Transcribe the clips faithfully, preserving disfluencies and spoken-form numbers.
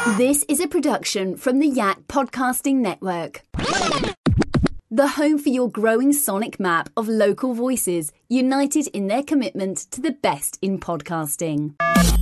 This is a production from the Yak Podcasting Network. The home for your growing sonic map of local voices, united in their commitment to the best in podcasting.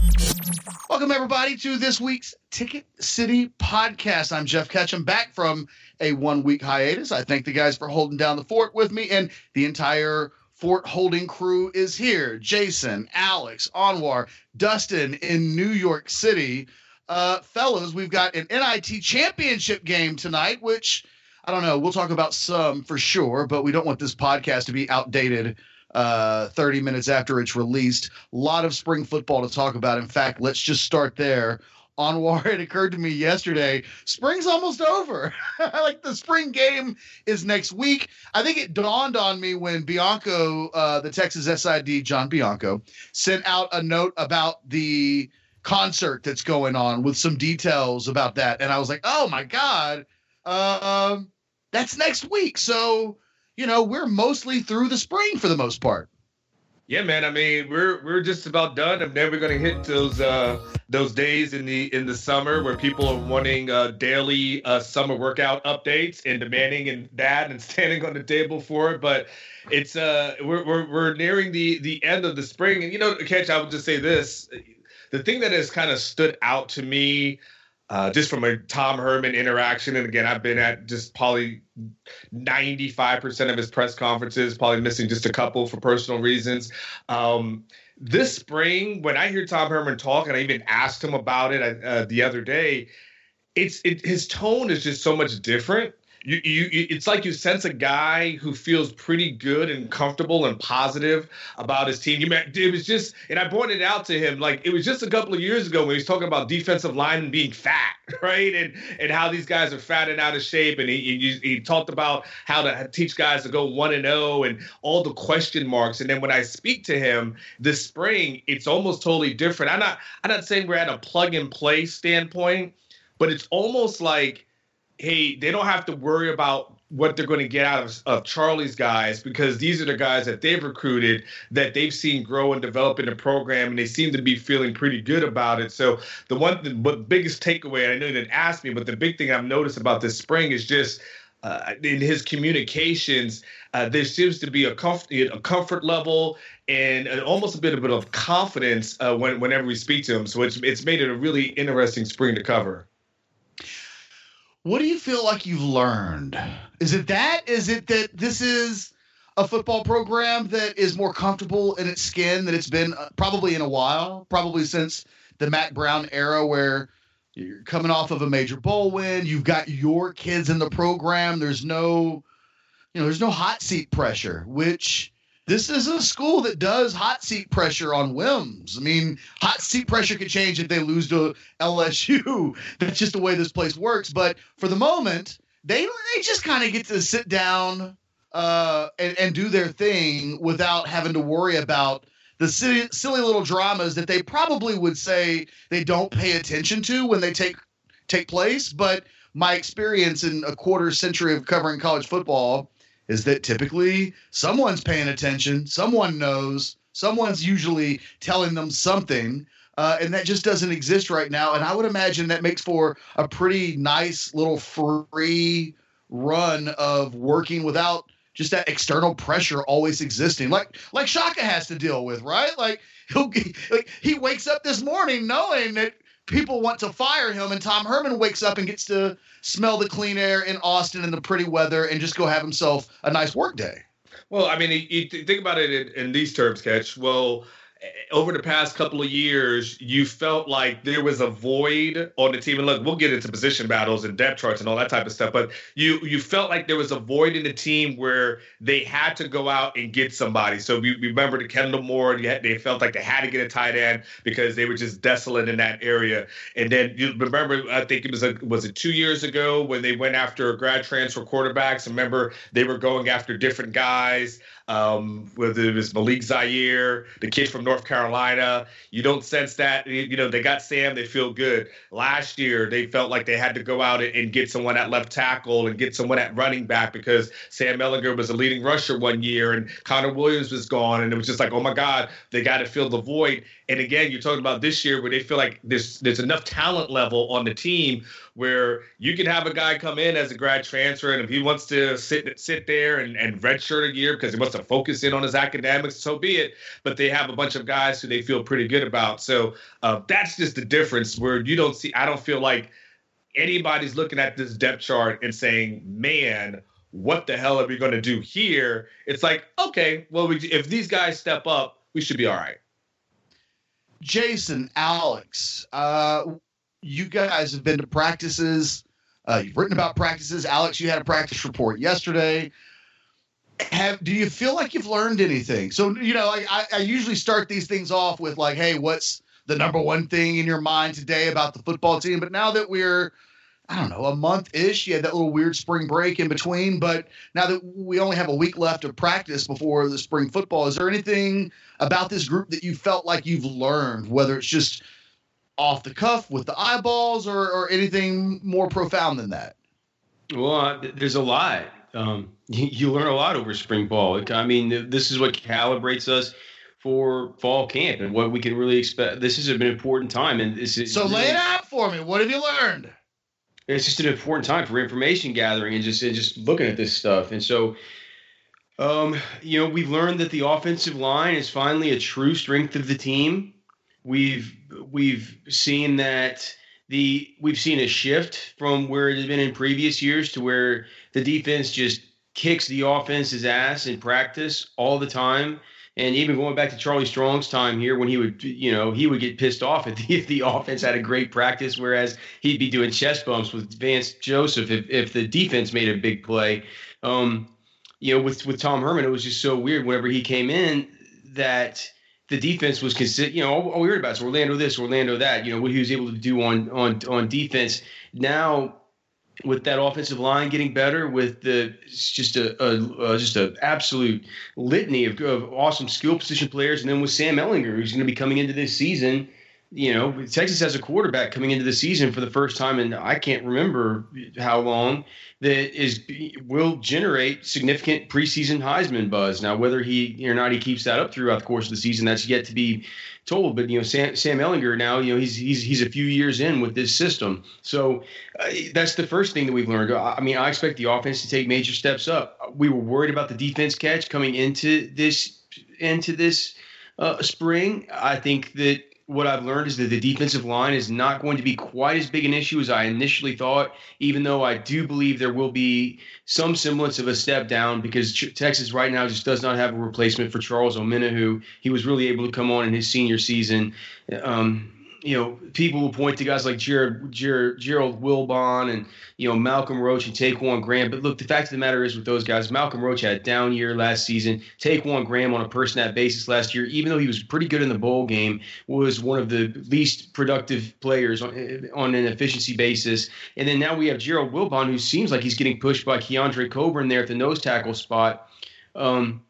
Welcome, everybody, to this week's Ticket City podcast. I'm Jeff Ketchum, back from a one-week hiatus. I thank the guys for holding down the fort with me, and the entire fort holding crew is here. Jason, Alex, Anwar, Dustin in New York City. Uh, fellas, we've got an N I T championship game tonight, which, I don't know, we'll talk about some for sure, but we don't want this podcast to be outdated uh, thirty minutes after it's released. A lot of spring football to talk about. In fact, let's just start there. Anwar, it occurred to me yesterday, spring's almost over. Like, the spring game is next week. I think it dawned on me when Bianco, uh, the Texas S I D, John Bianco, sent out a note about the concert that's going on with some details about that. And I was like, oh my God, uh, um, that's next week. So, you know, we're mostly through the spring for the most part. Yeah, man. I mean, we're we're just about done. I'm never going to hit those uh, those days in the in the summer where people are wanting uh, daily uh, summer workout updates and demanding and that and standing on the table for it. But it's uh, we're we're we're nearing the the end of the spring. And you know, Ketch, I would just say this: the thing that has kind of stood out to me, Uh, just from a Tom Herman interaction, and again, I've been at just probably ninety-five percent of his press conferences, probably missing just a couple for personal reasons. Um, this spring, when I hear Tom Herman talk, and I even asked him about it uh, the other day, it's it, his tone is just so much different. You, you, it's like you sense a guy who feels pretty good and comfortable and positive about his team. You met, it was just, and I pointed out to him, like, it was just a couple of years ago when he was talking about defensive linemen being fat, right? And and how these guys are fat and out of shape. And he he, he talked about how to teach guys to go one and oh and all the question marks. And then when I speak to him this spring, it's almost totally different. I'm not, I'm not saying we're at a plug and play standpoint, but it's almost like, hey, they don't have to worry about what they're going to get out of, of Charlie's guys, because these are the guys that they've recruited, that they've seen grow and develop in the program, and they seem to be feeling pretty good about it. So the one, the, the biggest takeaway, I know you didn't ask me, but the big thing I've noticed about this spring is just uh, in his communications, uh, there seems to be a comfort, a comfort level and an, almost a bit, a bit of confidence uh, when, whenever we speak to him. So it's it's made it a really interesting spring to cover. What do you feel like you've learned? Is it that? Is it that this is a football program that is more comfortable in its skin than it's been uh, probably in a while, probably since the Mack Brown era, where you're coming off of a major bowl win, you've got your kids in the program, there's no, you know, there's no hot seat pressure, which this is a school that does hot seat pressure on whims. I mean, hot seat pressure could change if they lose to L S U. That's just the way this place works. But for the moment, they they just kind of get to sit down uh, and, and do their thing without having to worry about the silly, silly little dramas that they probably would say they don't pay attention to when they take take place. But my experience in a quarter century of covering college football is that typically someone's paying attention, someone knows, someone's usually telling them something, uh, and that just doesn't exist right now. And I would imagine that makes for a pretty nice little free run of working without just that external pressure always existing, like like Shaka has to deal with, right? Like he'll like he wakes up this morning knowing that people want to fire him, and Tom Herman wakes up and gets to smell the clean air in Austin and the pretty weather and just go have himself a nice work day. Well, I mean, you, you think about it in, in these terms, Ketch. Well, over the past couple of years, you felt like there was a void on the team. And look, we'll get into position battles and depth charts and all that type of stuff. But you you felt like there was a void in the team where they had to go out and get somebody. So we remember the Kendall Moore. They felt like they had to get a tight end because they were just desolate in that area. And then you remember, I think it was a, was it two years ago when they went after grad transfer quarterbacks. Remember, they were going after different guys. Um, whether it was Malik Zaire, the kid from North North Carolina. You don't sense that. You know, they got Sam. They feel good. Last year, they felt like they had to go out and get someone at left tackle and get someone at running back because Sam Ehlinger was a leading rusher one year and Connor Williams was gone. And it was just like, oh, my God, they got to fill the void. And again, you're talking about this year where they feel like there's, there's enough talent level on the team where you can have a guy come in as a grad transfer, and if he wants to sit sit there and, and redshirt a year because he wants to focus in on his academics, so be it. But they have a bunch of guys who they feel pretty good about. So uh, that's just the difference where you don't see – I don't feel like anybody's looking at this depth chart and saying, man, what the hell are we going to do here? It's like, okay, well, we, if these guys step up, we should be all right. Jason, Alex, uh, you guys have been to practices. Uh, you've written about practices. Alex, you had a practice report yesterday. Have do you feel like you've learned anything? So, you know, I, I usually start these things off with like, hey, what's the number one thing in your mind today about the football team? But now that we're, I don't know, a month-ish, you had that little weird spring break in between. But now that we only have a week left of practice before the spring football, is there anything about this group that you felt like you've learned, whether it's just off the cuff with the eyeballs or, or anything more profound than that? Well, uh, there's a lot. Um, you, you learn a lot over spring ball. I mean, this is what calibrates us for fall camp and what we can really expect. This is an important time. And this is so lay it out for me. What have you learned? It's just an important time for information gathering and just and just looking at this stuff. And so, um, you know, we've learned that the offensive line is finally a true strength of the team. We've we've seen that the we've seen a shift from where it had been in previous years to where the defense just kicks the offense's ass in practice all the time. And even going back to Charlie Strong's time here when he would, you know, he would get pissed off if the, if the offense had a great practice, whereas he'd be doing chest bumps with Vance Joseph if, if the defense made a big play. Um, you know, with, with Tom Herman, it was just so weird whenever he came in that the defense was considered, you know, all, all we heard about is Orlando this, Orlando that, you know, what he was able to do on on on defense. Now, with that offensive line getting better, with the it's just a, a, a just an absolute litany of, of awesome skill position players, and then with Sam Ehlinger, who's going to be coming into this season, you know, Texas has a quarterback coming into the season for the first time, and I can't remember how long, that is will generate significant preseason Heisman buzz. Now, whether he or not he keeps that up throughout the course of the season, that's yet to be told. But you know, Sam, Sam Ehlinger now, you know, he's he's he's a few years in with this system. So uh, that's the first thing that we've learned. I mean, I expect the offense to take major steps up. We were worried about the defense catch coming into this into this uh, spring. I think that what I've learned is that the defensive line is not going to be quite as big an issue as I initially thought, even though I do believe there will be some semblance of a step down because Texas right now just does not have a replacement for Charles Omenihu. He was really able to come on in his senior season. Um, you know, people will point to guys like Jared, Jared, Gerald Wilbon and, you know, Malcolm Roach and Taquan Graham. But look, the fact of the matter is with those guys, Malcolm Roach had a down year last season. Taquan Graham on a per-snap basis last year, even though he was pretty good in the bowl game, was one of the least productive players on, on an efficiency basis. And then now we have Gerald Wilbon, who seems like he's getting pushed by Keandre Coburn there at the nose tackle spot. Um,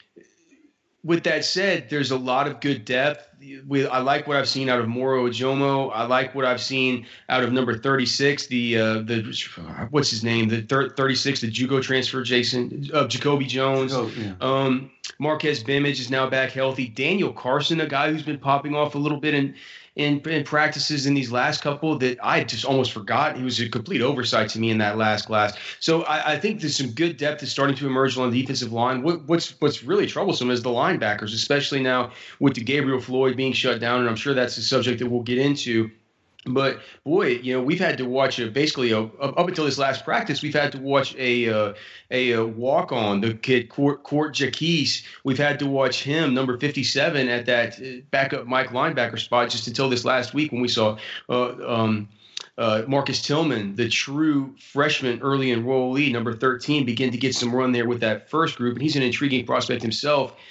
with that said, there's a lot of good depth. We, I like what I've seen out of Moro Ojomo. I like what I've seen out of number thirty-six, the uh, the what's his name, the thirty-six, the JUCO transfer, Jason uh, Jacoby Jones. Oh, yeah. um, Marquez Bimage is now back healthy. Daniel Carson, a guy who's been popping off a little bit in in, in practices in these last couple that I just almost forgot. He was a complete oversight to me in that last class. So I, I think there's some good depth that's starting to emerge on the defensive line. What, what's what's really troublesome is the linebackers, especially now with the Gabriel Floyd being shut down, and I'm sure that's a subject that we'll get into. But boy, you know, we've had to watch a, basically a, up until this last practice, we've had to watch a uh, a, a walk on the kid Court Court Jaquise. We've had to watch him, number fifty-seven, at that backup Mike linebacker spot just until this last week when we saw uh, um, uh, Marcus Tillman, the true freshman early enrollee, number thirteen, begin to get some run there with that first group, and he's an intriguing prospect himself.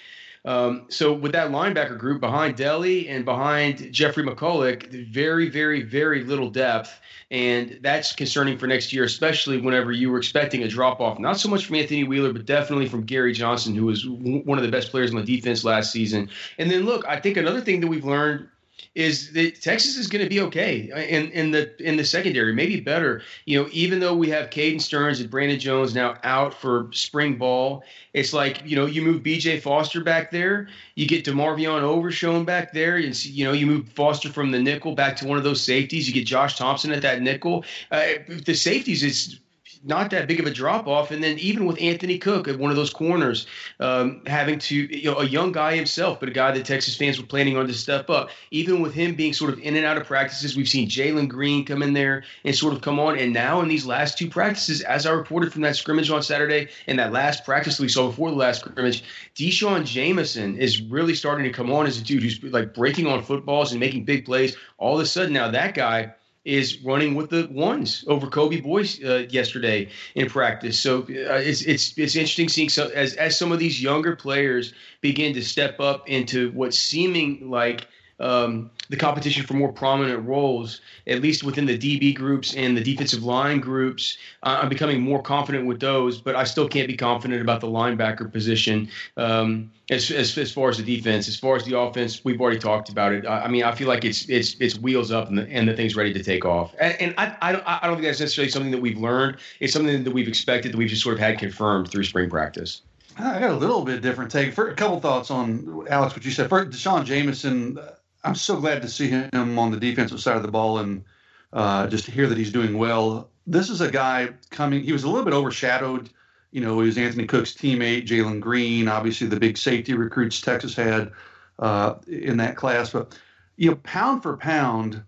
Um, so with that linebacker group behind Deli and behind Jeffrey McCulloch, very, very, very little depth. And that's concerning for next year, especially whenever you were expecting a drop-off, not so much from Anthony Wheeler, but definitely from Gary Johnson, who was w- one of the best players on the defense last season. And then, look, I think another thing that we've learned is that Texas is going to be okay in, in the in the secondary, maybe better. You know, even though we have Caden Stearns and Brandon Jones now out for spring ball, it's like, you know, you move B J Foster back there, you get DeMarvion Overshown back there, and, you know, you move Foster from the nickel back to one of those safeties, you get Josh Thompson at that nickel. Uh, the safeties is not that big of a drop off. And then even with Anthony Cook at one of those corners, um, having to, you know, a young guy himself, but a guy that Texas fans were planning on to step up, even with him being sort of in and out of practices, we've seen Jalen Green come in there and sort of come on. And now in these last two practices, as I reported from that scrimmage on Saturday and that last practice we saw before the last scrimmage, Deshaun Jameson is really starting to come on as a dude who's like breaking on footballs and making big plays. All of a sudden now that guy is running with the ones over Kobe Boyce uh, yesterday in practice. So uh, it's it's it's interesting seeing so, as as some of these younger players begin to step up into what's seeming like um, the competition for more prominent roles, at least within the D B groups and the defensive line groups. Uh, I'm becoming more confident with those, but I still can't be confident about the linebacker position um, as, as as far as the defense. As far as the offense, we've already talked about it. I, I mean, I feel like it's it's it's wheels up and the, and the thing's ready to take off. And, and I I don't, I don't think that's necessarily something that we've learned. It's something that we've expected, that we've just sort of had confirmed through spring practice. I got a little bit different take. For a couple thoughts on, Alex, what you said. First, Deshaun Jameson, I'm so glad to see him on the defensive side of the ball and uh, just to hear that he's doing well. This is a guy coming, he was a little bit overshadowed. You know, he was Anthony Cook's teammate, Jalen Green, obviously the big safety recruits Texas had uh, in that class. But, you know, pound for pound,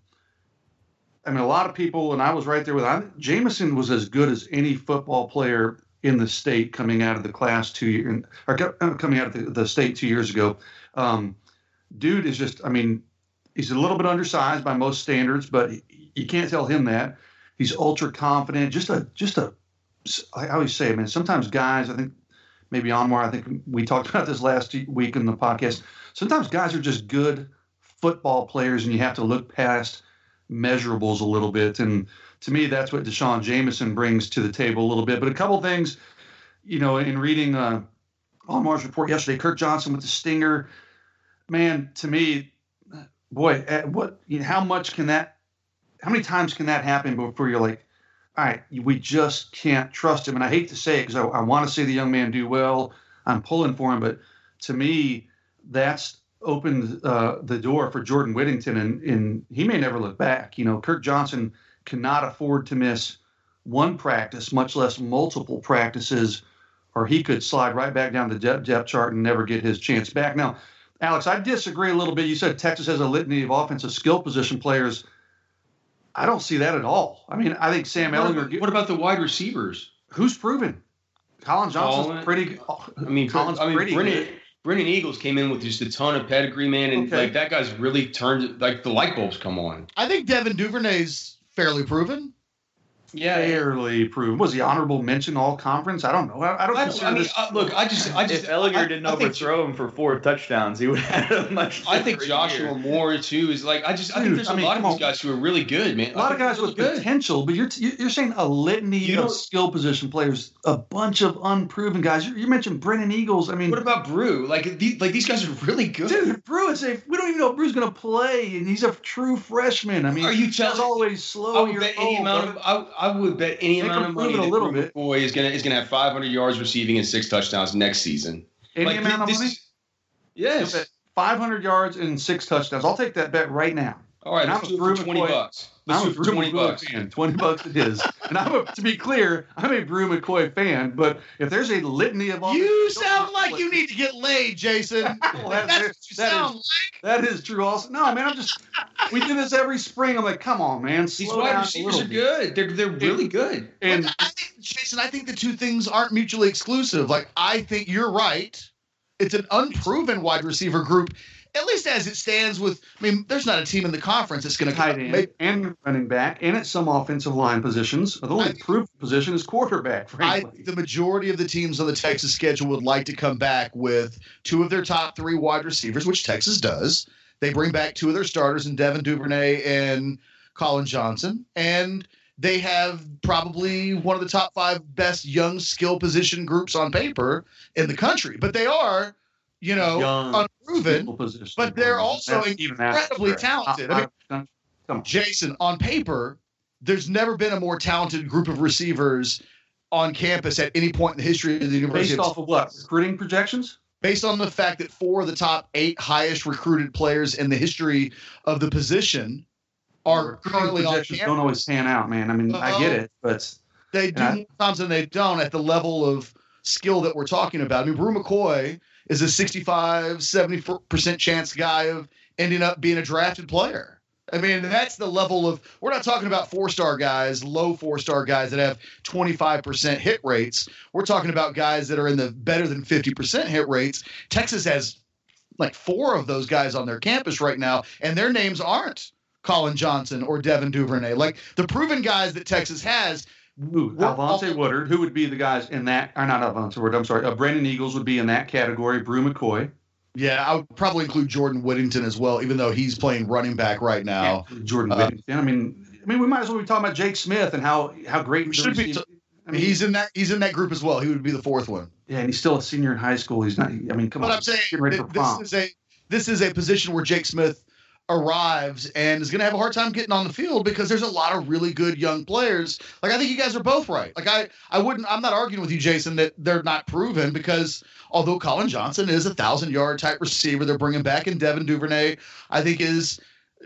I mean, a lot of people, and I was right there with him, Jameson was as good as any football player in the state coming out of the class two years, or coming out of the, the state two years ago. Um, Dude is just, I mean, he's a little bit undersized by most standards, but you can't tell him that. He's ultra confident. Just a, just a, I always say, man, sometimes guys, I think maybe Anwar, I think we talked about this last week in the podcast. Sometimes guys are just good football players and you have to look past measurables a little bit. And to me, that's what Deshaun Jameson brings to the table a little bit. But a couple things, you know, in reading uh, Anwar's report yesterday, Kirk Johnson with the stinger. Man, to me, boy, what? You know, how much can that? How many times can that happen before you're like, all right, we just can't trust him? And I hate to say it because I, I want to see the young man do well. I'm pulling for him, but to me, that's opened uh, the door for Jordan Whittington, and, and he may never look back. You know, Kirk Johnson cannot afford to miss one practice, much less multiple practices, or he could slide right back down the depth, depth chart and never get his chance back. Now, Alex, I disagree a little bit. You said Texas has a litany of offensive skill position players. I don't see that at all. I mean, I think Sam What Ehlinger. about, what about the wide receivers? Who's proven? Colin Johnson's Colin- pretty. I mean, Colin's I mean, pretty Brennan, good. Brennan Eagles came in with just a ton of pedigree, man, and Okay. like that guy's really turned, like the light bulbs come on. I think Devin Duvernay's fairly proven. Yeah, Fairly proven. Was he honorable mention all conference? I don't know. I, I don't I, consider I mean, this. uh, look, I just, I just, If Ellinger I, didn't I think- overthrow him for four touchdowns, he would have had a much. I think different Joshua year. Moore too is like I just I think Dude, there's I a mean, lot of come these on. guys who are really good, man. A lot of guys with good. potential, but you're you're saying a litany You of don't- skill position players, a bunch of unproven guys. You, you mentioned Brennan Eagles. I mean, What about Brew? Like these, like these guys are really good. dude, Brew is a. We don't even know if Brew's going to play, and he's a true freshman. I mean, Are you he's telling- always I slow. would year bet any old, amount but- of I, I would bet any Make amount him of prove money it a that little Brew bit. McCoy is gonna is gonna have five hundred yards receiving and six touchdowns next season. Any Like, amount of this money. is- yes. five hundred yards and six touchdowns. I'll take that bet right now. All right, And let's I'm do a it Brew for twenty McCoy- bucks. Let's I'm do a it for Brew twenty McCoy bucks. fan. Twenty bucks it is. And I'm a, to be clear, I'm a Brew McCoy fan. But if there's a litany of You sound like you need to get laid, Jason. Well, that- That's what you that sound is- That is true. Also, no, man. I'm just. We do this every spring. I'm like, come on, man. These Slow wide down a receivers little are bit. good. They're they're really good. And I think, Jason, I think the two things aren't mutually exclusive. Like, I think you're right. It's an unproven wide receiver group. at least as it stands with, I mean, there's not a team in the conference that's going to tight end and running back and at some offensive line positions. The only proven position is quarterback, frankly. I, the majority of the teams on the Texas schedule would like to come back with two of their top three wide receivers, which Texas does. They bring back two of their starters in Devin Duvernay and Colin Johnson. And they have probably one of the top five best young skill position groups on paper in the country. But they are, you know, young, unproven, but they're also that's incredibly talented. I mean, Jason, on paper, there's never been a more talented group of receivers on campus at any point in the history of the University. Based off of what? Recruiting projections? Based on the fact that four of the top eight highest recruited players in the history of the position are currently on campus. Don't always pan out, man. I mean, uh, I get it, but they do more times than they don't at the level of skill that we're talking about. I mean, Brew McCoy is a sixty-five, seventy percent chance guy of ending up being a drafted player. I mean, that's the level of, we're not talking about four-star guys, low four-star guys that have twenty-five percent hit rates. We're talking about guys that are in the better than fifty percent hit rates. Texas has like four of those guys on their campus right now, and their names aren't Colin Johnson or Devin Duvernay. Like the proven guys that Texas has. Ooh, Alvonte Woodard, who would be the guys in that, or not Alvonte Woodard, I'm sorry, uh, Brandon Eagles would be in that category, Brew McCoy. Yeah, I would probably include Jordan Whittington as well, even though he's playing running back right now. Yeah, Jordan uh, Whittington. I mean, I mean, we might as well be talking about Jake Smith and how how great he should be. T- I mean, he's in that he's in that group as well. He would be the fourth one. Yeah, and he's still a senior in high school. He's not. I mean, come but on. But I'm saying this is a this is a position where Jake Smith arrives and is going to have a hard time getting on the field because there's a lot of really good young players. Like, I think you guys are both right. Like, I, I wouldn't, I'm not arguing with you, Jason, that they're not proven because although Colin Johnson is a thousand yard type receiver, they're bringing back in Devin Duvernay, I think is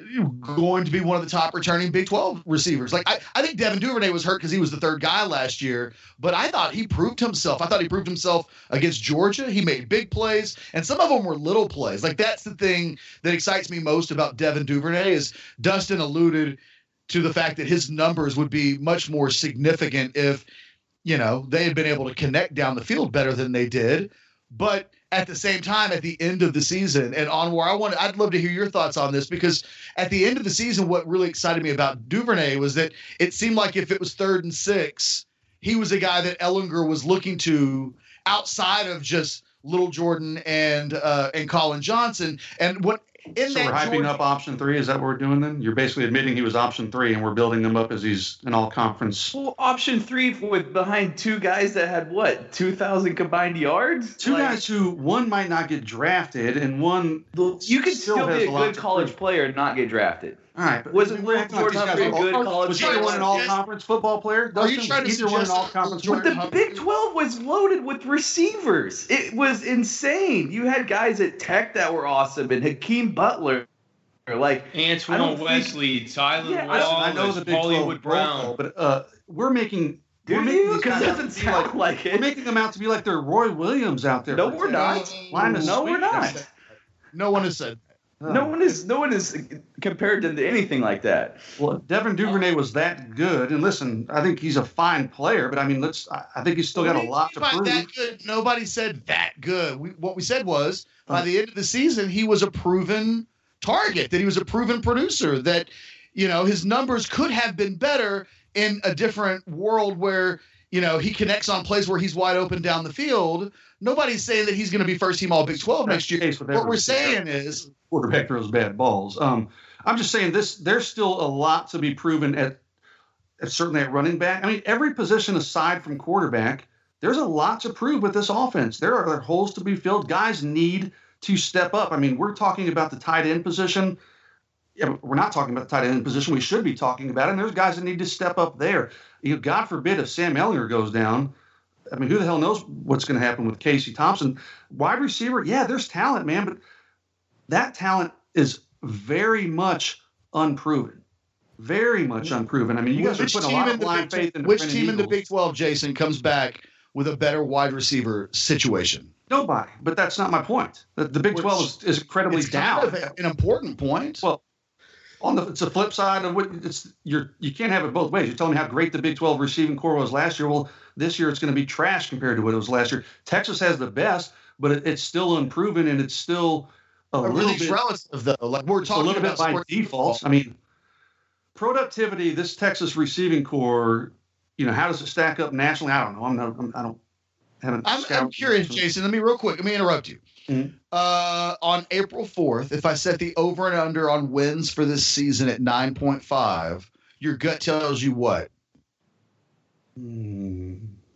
going to be one of the top returning Big twelve receivers. Like, I, I think Devin Duvernay was hurt because he was the third guy last year, but I thought he proved himself. I thought he proved himself against Georgia. He made big plays, and some of them were little plays. Like, that's the thing that excites me most about Devin Duvernay is Dustin alluded to the fact that his numbers would be much more significant if, you know, they had been able to connect down the field better than they did. But at the same time, at the end of the season and onward, I want I'd love to hear your thoughts on this because at the end of the season, what really excited me about Duvernay was that it seemed like if it was third and six, he was a guy that Ehlinger was looking to outside of just Little Jordan and uh, and Colin Johnson. And what in so that we're hyping Georgia, up option three. Is that what we're doing then? You're basically admitting he was option three, and we're building him up as he's an all-conference. Well, option three with behind two guys that had what two thousand combined yards. Two like, guys who one might not get drafted, and one you can still, still be a good college player and not get drafted. All right, but wasn't Little Jordan a good college? Was either one an all-conference football player? Are you trying to either one an all-conference? But the Big twelve was loaded with receivers. It was insane. You had guys at Tech that were awesome, and Hakeem Butler. Like Antoine Wesley, think, Tyler yeah, Wallace, I know the Big Hollywood Brown, Brown, but uh, we're making. Do we're you? Because it doesn't sound like, like it. We're making them out to be like they're Roy Williams out there. No, we're not. No, we're not. No one has said that. No one is. No one is compared to anything like that. Well, Devin Duvernay was that good, and listen, I think he's a fine player, but I mean, let's. I think he's still got a lot to prove. That good? Nobody said that good. We, what we said was by the end of the season, he was a proven target, that he was a proven producer, that, you know, his numbers could have been better in a different world where, you know, he connects on plays where he's wide open down the field. Nobody's saying that he's going to be first team all Big twelve next year. What we're saying is quarterback throws bad balls. Um, I'm just saying this, there's still a lot to be proven at, at certainly at running back. I mean, every position aside from quarterback, there's a lot to prove with this offense. There are holes to be filled. Guys need to step up. I mean, we're talking about the tight end position. Yeah, we're not talking about the tight end position. We should be talking about it. And there's guys that need to step up there. You know, God forbid if Sam Ehlinger goes down. I mean, who the hell knows what's going to happen with Casey Thompson? Wide receiver, yeah, there's talent, man, but that talent is very much unproven. Very much unproven. I mean, you guys which are putting a lot of blind faith in which team in the Big twelve, Jason, comes back with a better wide receiver situation? Nobody, but that's not my point. The, the Big twelve is, is incredibly it's down. Kind of an important point. Well, on the it's the flip side of what it's you're you can't have it both ways. You're telling me how great the Big twelve receiving core was last year. Well, this year it's going to be trash compared to what it was last year. Texas has the best, but it, it's still unproven and it's still a little Everything's bit, relative, though. Like we're a talking little bit about by sports default. football. I mean, productivity. This Texas receiving core, you know, how does it stack up nationally? I don't know. I'm not. I'm, I don't. Haven't. I'm, I'm scouted curious, this. Jason. Let me real quick. Let me interrupt you. Mhm. Uh, on April fourth, if I set the over and under on wins for this season at nine point five, your gut tells you what? Hmm.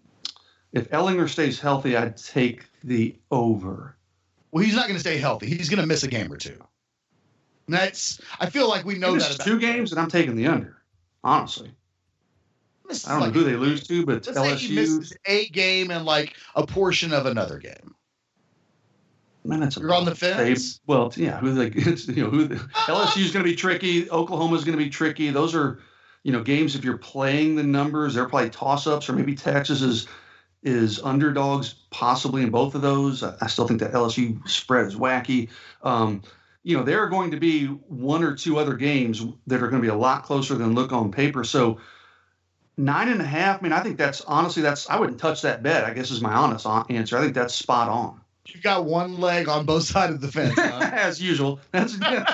If Ellinger stays healthy, I'd take the over. Well, he's not going to stay healthy. He's going to miss a game or two. And that's. I feel like we know He that. misses About two games, and I'm taking the under. Honestly, Misses I don't like know who they lose to, but Let's say he L S U. misses a game and like a portion of another game. Man, that's a You're on the they- fence. Well, yeah, who they, it's, you know, who L S U is going to be tricky. Oklahoma is going to be tricky. Those are, you know, games. If you're playing the numbers, they're probably toss-ups, or maybe Texas is is underdogs possibly in both of those. I, I still think that L S U spread is wacky. Um, you know, there are going to be one or two other games that are going to be a lot closer than look on paper. So nine and a half. I mean, I think that's honestly that's I wouldn't touch that bet. I guess is my honest on- answer. I think that's spot on. You've got one leg on both sides of the fence. Huh? As usual. That's, that's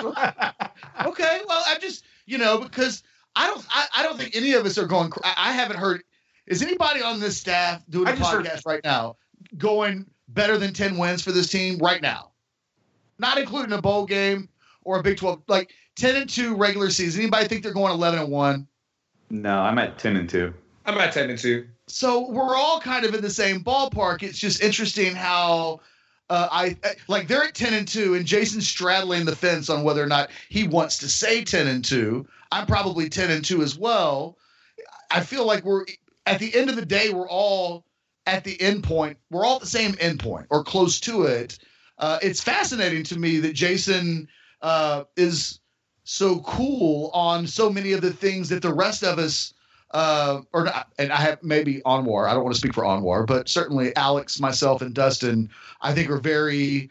Okay, well, I'm just, you know, because I don't, I, I don't think any of us are going. cr- I, I haven't heard. Is anybody on this staff doing I a just heard- podcast right now going better than ten wins for this team right now? Not including a bowl game or a Big twelve, like ten and two regular season. Anybody think they're going eleven and one? No, I'm at ten and two. I'm at ten and two. So we're all kind of in the same ballpark. It's just interesting how. Uh, I like they're at ten and two, and Jason's straddling the fence on whether or not he wants to say ten and two. I'm probably ten and two as well. I feel like we're at the end of the day, we're all at the end point. We're all at the same end point or close to it. Uh, it's fascinating to me that Jason uh, is so cool on so many of the things that the rest of us. Uh, or not, and I have maybe Anwar. I don't want to speak for Anwar, but certainly Alex, myself, and Dustin, I think are very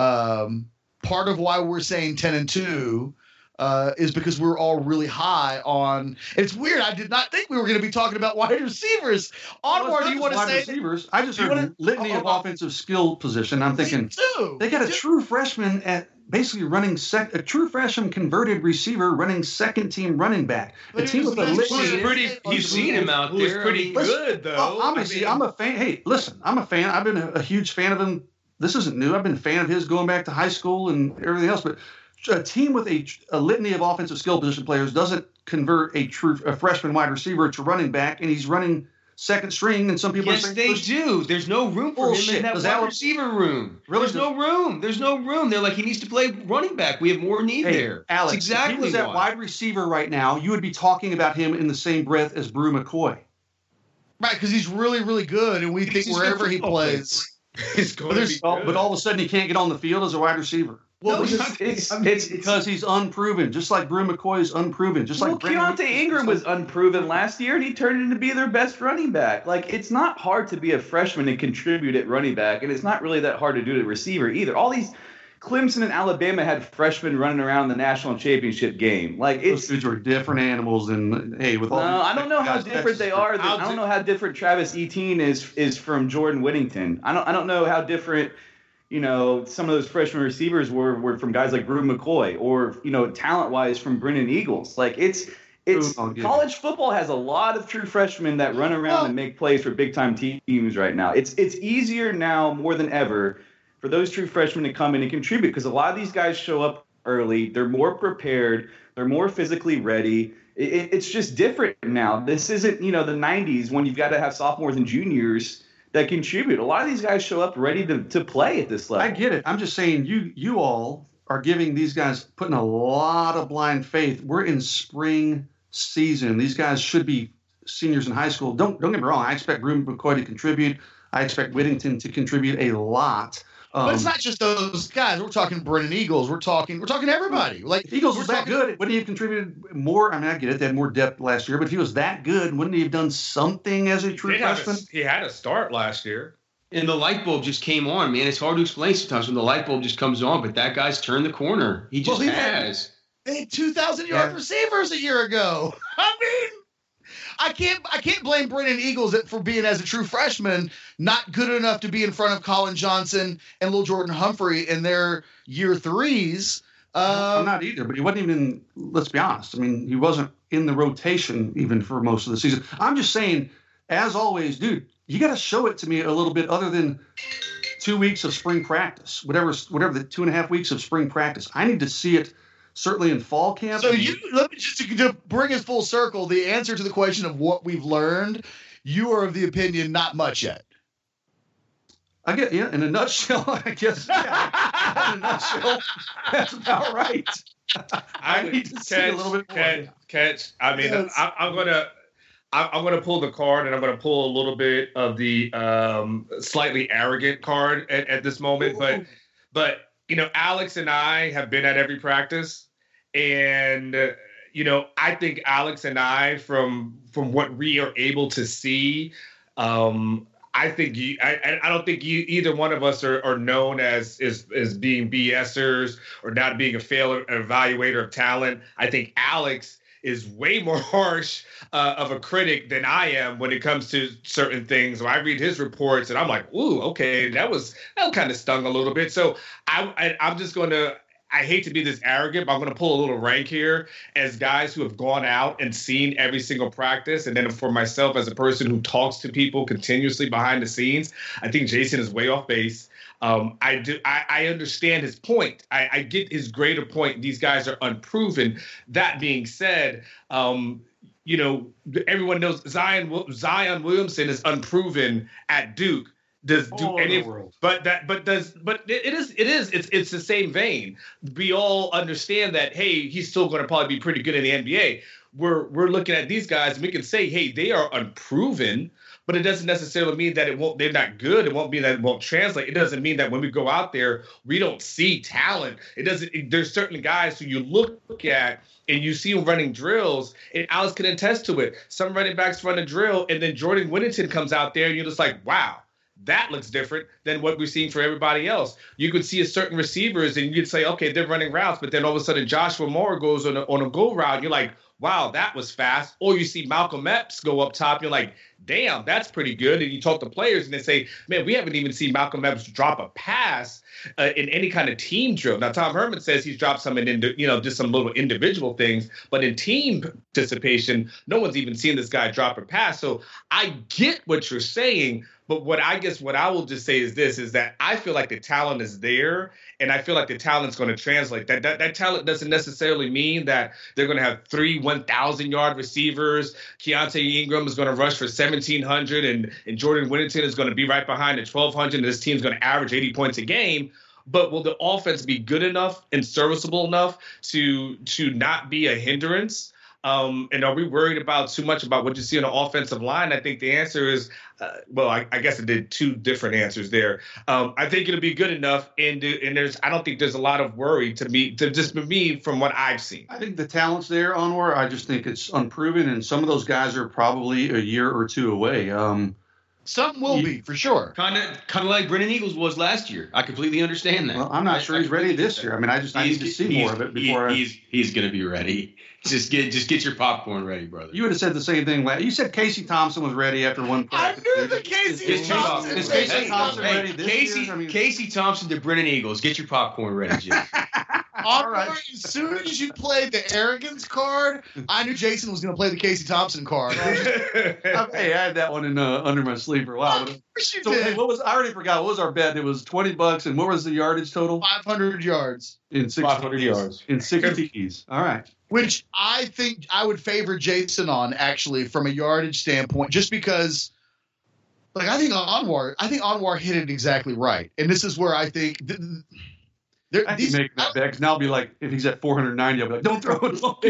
um, part of why we're saying ten and two uh, is because we're all really high on. It's weird. I did not think we were going to be talking about wide receivers. Well, Anwar, it's do not you want to just wide say? receivers? I just do you heard wanna- litany of oh, oh, offensive skill position. I'm thinking Me too. they got a Dude, true freshman at basically running sec, a true freshman converted receiver running second team running back. A But team he with a was litany. He's He's pretty. pretty- You've seen him out Who's there. pretty I mean, Listen, good though. Oh, obviously, I I'm mean, a fan. Hey, listen, I'm a fan. I've been a, a huge fan of him. This isn't new. I've been a fan of his going back to high school and everything else. But a team with a, a litany of offensive skill position players doesn't convert a true a freshman wide receiver to running back, and he's running second string. And some people are Yes, saying they first- do. There's no room for him Bullshit. in that Does wide Alabama- receiver room. Really? There's no room. There's no room. They're like, he needs to play running back. We have more need Hey, there. Alex, That's exactly if he was at why. wide receiver right now, you would be talking about him in the same breath as Brew McCoy. right, because he's really, really good, and we think He's a wherever he football plays. He's going But to there's- be But all, good. but all of a sudden, he can't get on the field as a wide receiver. Well, No, it's, he's- it's, I mean, it's, Because he's unproven, just like Brew McCoy is unproven, just well, like Brandon Keontae Williams Ingram is was unproven last year, and he turned into be their best running back. Like, it's not hard to be a freshman and contribute at running back, and it's not really that hard to do it at receiver either. All these Clemson and Alabama had freshmen running around the national championship game. Like, Those it's dudes are different animals than hey with all. no, due I don't know how guys, different Texas they are- are. I'll I don't do- know how different Travis Etienne is is from Jordan Whittington. I don't I don't know how different, you know, some of those freshman receivers were were from guys like Brew McCoy or, you know, talent wise from Brennan Eagles. Like it's it's Ooh, I'll give you. college football has a lot of true freshmen that run around Well- and make plays for big time teams right now. It's it's easier now more than ever for those true freshmen to come in and contribute because a lot of these guys show up early. They're more prepared. They're more physically ready. It, it, it's just different now. This isn't, you know, the nineties when you've got to have sophomores and juniors that contribute. A lot of these guys show up ready to, to play at this level. I get it. I'm just saying you you all are giving these guys putting a lot of blind faith. We're in spring season. These guys should be seniors in high school. Don't don't get me wrong. I expect Brew McCoy to contribute. I expect Whittington to contribute a lot. Um, But it's not just those guys. We're talking Brennan Eagles. We're talking. We're talking everybody. Like If Eagles we're was that talking- good, wouldn't he have contributed more? I mean, I get it. They had more depth last year, but if he was that good, wouldn't he have done something as a He true had a- freshman? he had a start last year. And the light bulb just came on, man. It's hard to explain sometimes when the light bulb just comes on, but that guy's turned the corner. He just Well, he had- has. They had two thousand yard Yeah. receivers a year ago. I mean, I can't I can't blame Brennan Eagles for being, as a true freshman, not good enough to be in front of Colin Johnson and Lil Jordan Humphrey in their year threes. Um, I'm not either, but he wasn't even, let's be honest. I mean, he wasn't in the rotation even for most of the season. I'm just saying, as always, dude, you got to show it to me a little bit other than two weeks of spring practice, whatever, whatever the two and a half weeks of spring practice. I need to see it certainly in fall camp. So you let me just to, to bring us full circle. The answer to the question of what we've learned, you are of the opinion not much yet. I get yeah. In a nutshell, I guess. Yeah. In a nutshell, that's about right. I need to catch, see a little bit more. Catch, catch. I mean, Yes. I, I'm gonna. I- I'm going to pull the card, and I'm going to pull a little bit of the um, slightly arrogant card at, at this moment. Ooh. But, but you know, Alex and I have been at every practice, and uh, you know, I think Alex and I, from from what we are able to see, um, I think you, I, I don't think you, either one of us are, are known as, as as being BSers or not being a failure evaluator of talent. I think Alex is way more harsh uh, of a critic than I am when it comes to certain things. So I read his reports and I'm like, ooh, okay, that was that kind of stung a little bit. So I, I I'm just going to. I hate to be this arrogant, but I'm going to pull a little rank here as guys who have gone out and seen every single practice. And then for myself as a person who talks to people continuously behind the scenes, I think Jason is way off base. Um, I do. I, I understand his point. I, I get his greater point. These guys are unproven. That being said, um, you know, everyone knows Zion Zion Williamson is unproven at Duke. Does do All over any the world. but that but does but it, it is it is it's it's the same vein. We all understand that, hey, he's still going to probably be pretty good in the N B A. We're we're looking at these guys and we can say, hey, they are unproven, but it doesn't necessarily mean that it won't they're not good. It won't mean that it won't translate. It doesn't mean that when we go out there we don't see talent. It doesn't it, there's certain guys who you look at and you see them running drills, and Alex can attest to it. Some running backs run a drill, and then Jordan Whittington comes out there and you're just like, wow. That looks different than what we're seeing for everybody else. You could see a certain receivers and you'd say, okay, they're running routes, but then all of a sudden Joshua Moore goes on a, on a go route. And you're like, wow, that was fast. Or you see Malcolm Epps go up top. You're like, damn, that's pretty good. And you talk to players and they say, man, we haven't even seen Malcolm Epps drop a pass uh, in any kind of team drill. Now, Tom Herman says he's dropped some in, you know, just some little individual things, but in team participation, no one's even seen this guy drop a pass. So I get what you're saying. But what I guess what I will just say is this, is that I feel like the talent is there, and I feel like the talent's going to translate. That that, that talent doesn't necessarily mean that they're going to have three one thousand-yard receivers. Keontae Ingram is going to rush for seventeen hundred, and, and Jordan Whittington is going to be right behind at twelve hundred, and this team's going to average eighty points a game. But will the offense be good enough and serviceable enough to to not be a hindrance? Um, and are we worried about too much about what you see on the offensive line? I think the answer is, uh, well, I, I guess I did two different answers there. Um, I think it'll be good enough, and and there's I don't think there's a lot of worry to me, to just me from what I've seen. I think the talent's there, Anwar. I just think it's unproven, and some of those guys are probably a year or two away. Um, Some will You- be, for sure. Kind of, kind of like Brennan Eagles was last year. I completely understand that. well, I'm not I- sure I he's ready completely this get year. that. I mean, I just I need to see he's- more of it before I. he- he's he's going to be ready. Just get just get your popcorn ready, brother. You would have said the same thing. la- You said Casey Thompson was ready after one I practice. knew the Casey Is Thompson. Is Casey Hey, Thompson Hey, ready this Casey, year? I mean, Casey Thompson to Brennan Eagles. Get your popcorn ready, Jim. All right. right. As soon as you played the arrogance card, I knew Jason was going to play the Casey Thompson card. Of I- hey, I had that one in uh, under my sleeve for a while. But- course you So hey, did. what was I already forgot? What was our bet? It was twenty bucks, and what was the yardage total? five hundred yards, In six five hundred yards. In six T Ds. All right. which I think I would favor Jason on, actually, from a yardage standpoint, just because, like, I think Anwar, I think Anwar hit it exactly right. And this is where I think th- th- there, I these, can make that bet because now I'll be like, if he's at four hundred ninety, I'll be like, don't throw it low.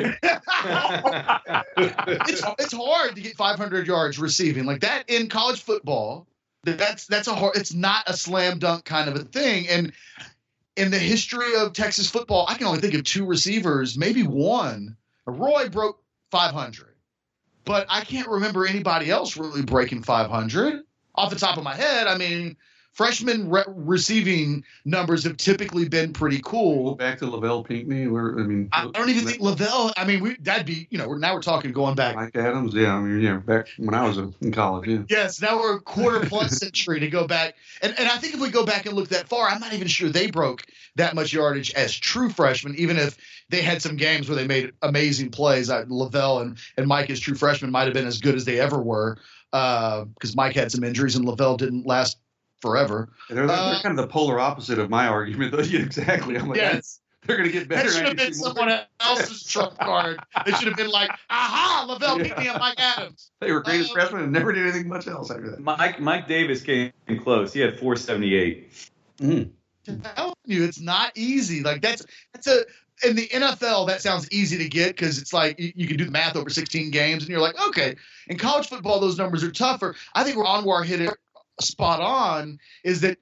it's it's hard to get five hundred yards receiving like that in college football. That's that's a hard. It's not a slam dunk kind of a thing. And in the history of Texas football, I can only think of two receivers, maybe one. Roy broke five hundred, but I can't remember anybody else really breaking five hundred off the top of my head. I mean, freshman re- receiving numbers have typically been pretty cool. Back to Lavelle Pinckney, where I mean, I don't even think Lavelle. I mean, we that'd be you know we're, now we're talking going back. Mike Adams, yeah, I mean, yeah, back when I was in college, yeah. Yes, now we're a quarter plus century to go back, and and I think if we go back and look that far, I'm not even sure they broke that much yardage as true freshmen, even if they had some games where they made amazing plays. I, Lavelle and and Mike as true freshmen might have been as good as they ever were, because uh, Mike had some injuries and Lavelle didn't last forever. They're, they're uh, kind of the polar opposite of my argument, though. Yeah, exactly. I'm like, yes. They're going to get better. That should have been someone else's trump card. They should have been like, aha, Lavelle Yeah. Pinckney and Mike Adams. They were greatest Uh, freshmen and never did anything much else after that. Mike Mike Davis came close. He had four seventy-eight. Mm. I'm telling you, it's not easy. Like that's that's a in the N F L that sounds easy to get because it's like you, you can do the math over sixteen games and you're like, okay. In college football, those numbers are tougher. I think where Anwar hit it spot on is that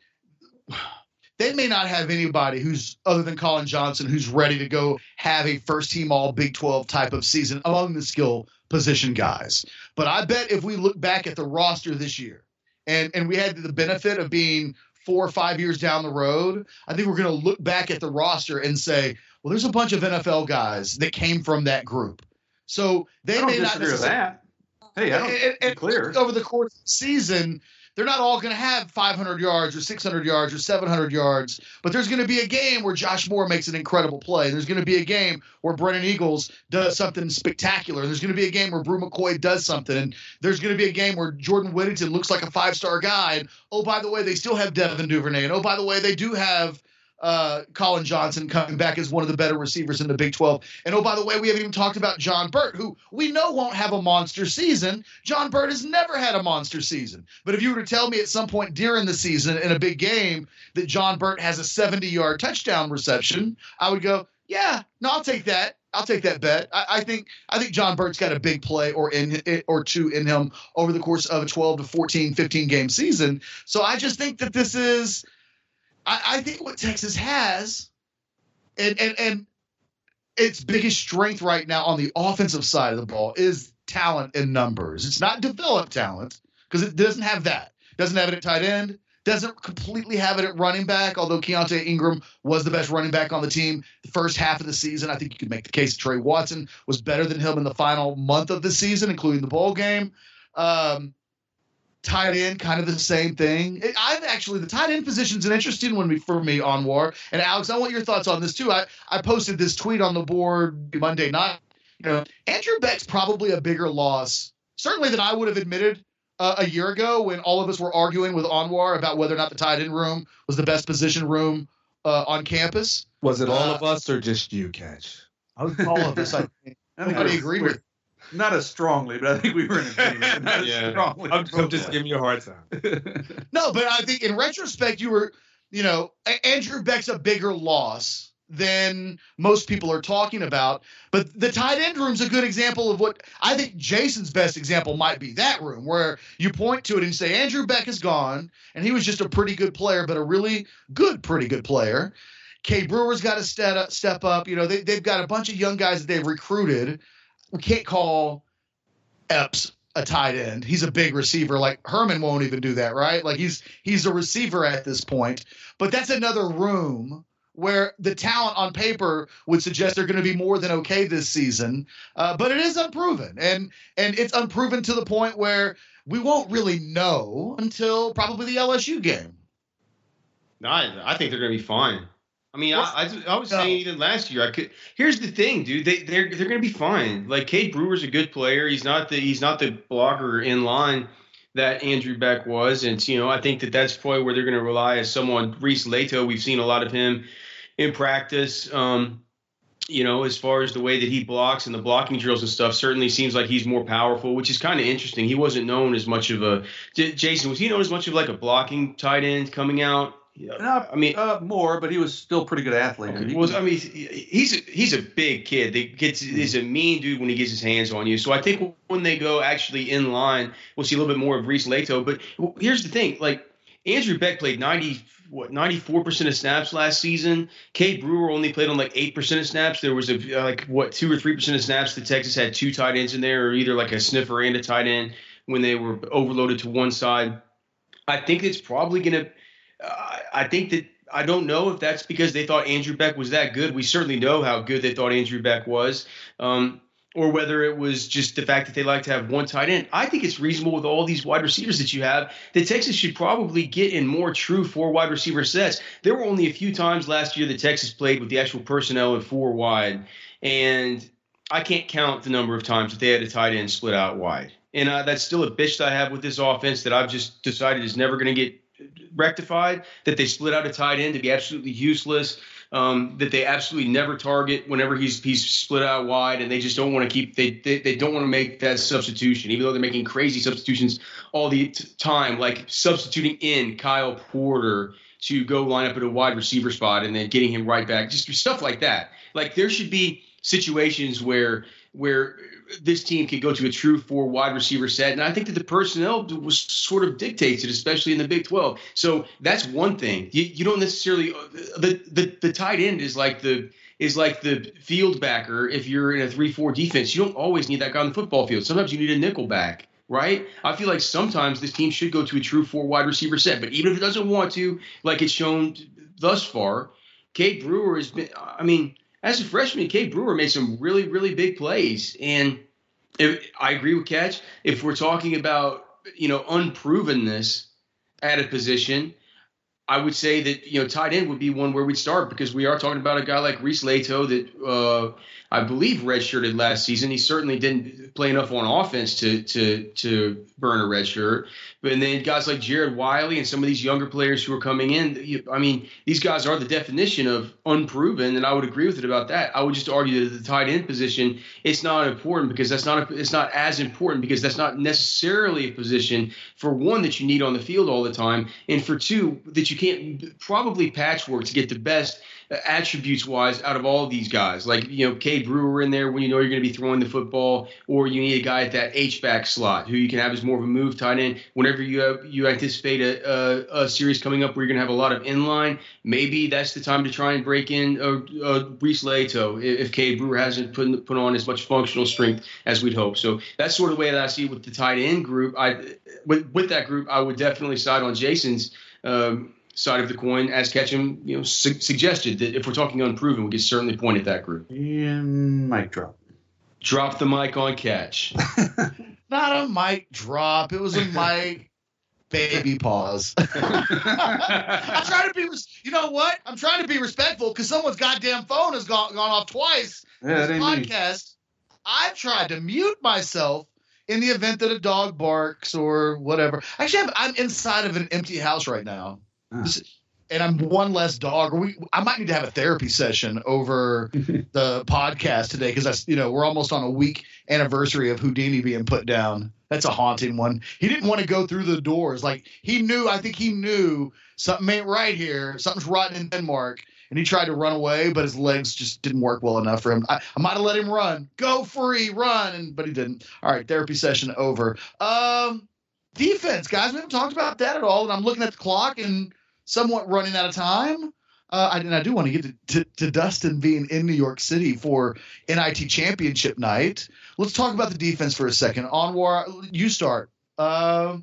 they may not have anybody who's other than Colin Johnson who's ready to go have a first team all Big twelve type of season among the skill position guys. But I bet if we look back at the roster this year and, and we had the benefit of being four or five years down the road, I think we're going to look back at the roster and say, well, there's a bunch of N F L guys that came from that group. So they I don't may not disagree with necessarily that. Hey, I don't and, and be clear. over the course of the season, they're not all going to have five hundred yards or six hundred yards or seven hundred yards, but there's going to be a game where Josh Moore makes an incredible play. There's going to be a game where Brennan Eagles does something spectacular. There's going to be a game where Brew McCoy does something, and there's going to be a game where Jordan Whittington looks like a five-star guy. And, oh, by the way, they still have Devin Duvernay. And, oh, by the way, they do have uh, Colin Johnson coming back as one of the better receivers in the Big twelve. And, oh, by the way, we haven't even talked about John Burt, who we know won't have a monster season. John Burt has never had a monster season. But if you were to tell me at some point during the season in a big game that John Burt has a seventy-yard touchdown reception, I would go, yeah, no, I'll take that. I'll take that bet. I, I think I think John Burt's got a big play or in or two in him over the course of a twelve to fourteen, fifteen game season. So I just think that this is I, I think what Texas has and, and and its biggest strength right now on the offensive side of the ball is talent in numbers. It's not developed talent because it doesn't have that. Doesn't have it at tight end. Doesn't completely have it at running back, although Keontae Ingram was the best running back on the team the first half of the season. I think you could make the case that Trey Watson was better than him in the final month of the season, including the bowl game. Um, tight end, kind of the same thing. It, I've actually, the tight end position is an interesting one for me, Anwar. And Alex, I want your thoughts on this too. I, I posted this tweet on the board Monday night. You know, Andrew Beck's probably a bigger loss, certainly than I would have admitted Uh, a year ago when all of us were arguing with Anwar about whether or not the tight end room was the best position room uh, on campus. Was it all Uh, of us or just you, Catch? All of us, I think. I think Nobody we're- agreed we're- with. Not as strongly, but I think we were in agreement. Not as Yeah. strongly. I'm, I'm just giving you a hard time. No, but I think in retrospect, you were, you know, A- Andrew Beck's a bigger loss than most people are talking about. But the tight end room's a good example of what I think Jason's best example might be that room, where you point to it and say, Andrew Beck is gone, and he was just a pretty good player, but a really good, pretty good player. Cade Brewer's got to step up, step up. You know, they, they've got a bunch of young guys that they've recruited. We can't call Epps a tight end. He's a big receiver. Like Herman won't even do that, right? Like he's he's a receiver at this point. But that's another room where the talent on paper would suggest they're going to be more than okay this season. Uh, but it is unproven. And and it's unproven to the point where we won't really know until probably the L S U game. No, I, I think they're going to be fine. I mean, I, I, I was No. saying even last year. I could. Here's the thing, dude. They they're they're going to be fine. Like Cade Brewer's a good player. He's not the he's not the blocker in line that Andrew Beck was, and you know I think that that's probably where they're going to rely as someone. Reese Lato, we've seen a lot of him in practice. Um, you know, as far as the way that he blocks and the blocking drills and stuff, certainly seems like he's more powerful, which is kind of interesting. He wasn't known as much of a J- Jason. Was he known as much of like a blocking tight end coming out? No, I mean, uh, more, but he was still a pretty good athlete. Okay. He Well, can- I mean, he's a, he's a big kid. They gets is a mean dude when he gets his hands on you. So I think when they go actually in line, we'll see a little bit more of Reese Lato. But here's the thing: like Andrew Beck played ninety what ninety-four percent of snaps last season. Cade Brewer only played on like eight percent of snaps. There was a like what two or three percent of snaps that Texas had two tight ends in there, or either like a sniffer and a tight end when they were overloaded to one side. I think it's probably going to. uh, I think that I don't know if that's because they thought Andrew Beck was that good. We certainly know how good they thought Andrew Beck was. Um, or whether it was just the fact that they like to have one tight end. I think it's reasonable with all these wide receivers that you have that Texas should probably get in more true four wide receiver sets. There were only a few times last year that Texas played with the actual personnel in four wide, and I can't count the number of times that they had a tight end split out wide. And uh, that's still a bitch that I have with this offense that I've just decided is never going to get rectified, that they split out a tight end to be absolutely useless. Um, that they absolutely never target whenever he's he's split out wide, and they just don't want to keep they, they they don't want to make that substitution, even though they're making crazy substitutions all the t- time, like substituting in Kyle Porter to go line up at a wide receiver spot and then getting him right back, just stuff like that. Like there should be situations where where this team could go to a true four wide receiver set. And I think that the personnel was sort of dictates it, especially in the Big twelve. So that's one thing. You, you don't necessarily the, the the tight end is like the is like the field backer. If you're in a three four defense, you don't always need that guy on the football field. Sometimes you need a nickel back, right? I feel like sometimes this team should go to a true four wide receiver set. But even if it doesn't want to, like it's shown thus far, Cade Brewer has been, I mean, as a freshman, Cade Brewer made some really, really big plays. And if, I agree with Catch. If we're talking about, you know, unprovenness at a position, I would say that, you know, tight end would be one where we'd start because we are talking about a guy like Reese Lato that uh, I believe redshirted last season. He certainly didn't play enough on offense to to to burn a red shirt. But and then guys like Jared Wiley and some of these younger players who are coming in, I mean, these guys are the definition of unproven, and I would agree with it about that. I would just argue that the tight end position, it's not important because that's not a, it's not as important because that's not necessarily a position, for one, that you need on the field all the time, and for two, that you can't probably patchwork to get the best attributes wise out of all of these guys. Like, you know, Cade Brewer in there when you know you're going to be throwing the football, or you need a guy at that H-back slot who you can have as more of a move tight end. Whenever you have, you anticipate a, a, a series coming up where you're going to have a lot of inline, maybe that's the time to try and break in a, a Reese Lato if Cade Brewer hasn't put, put on as much functional strength as we'd hope. So that's sort of the way that I see it with the tight end group. I with, with that group, I would definitely side on Jason's um, side of the coin, as Ketchum, you know, su- suggested that if we're talking unproven, we could certainly point at that group. And mic drop. Drop the mic on Catch. Not a mic drop. It was a mic baby pause. I'm trying to be, res- you know what? I'm trying to be respectful because someone's goddamn phone has gone, gone off twice. Yeah, this podcast. Me. I've tried to mute myself in the event that a dog barks or whatever. Actually, I'm, I'm inside of an empty house right now. This, and I'm one less dog. We, I might need to have a therapy session over the podcast today because I, you know, we're almost on a week anniversary of Houdini being put down. That's a haunting one. He didn't want to go through the doors. Like he knew, I think he knew something ain't right here. Something's rotten in Denmark. And he tried to run away, but his legs just didn't work well enough for him. I, I might have let him run. Go free, run. And, but he didn't. All right, therapy session over. Um, defense, guys. We haven't talked about that at all. And I'm looking at the clock and somewhat running out of time. Uh, I, and I do want to get to, to, to Dustin being in New York City for N I T Championship night. Let's talk about the defense for a second. Anwar, you start. Uh,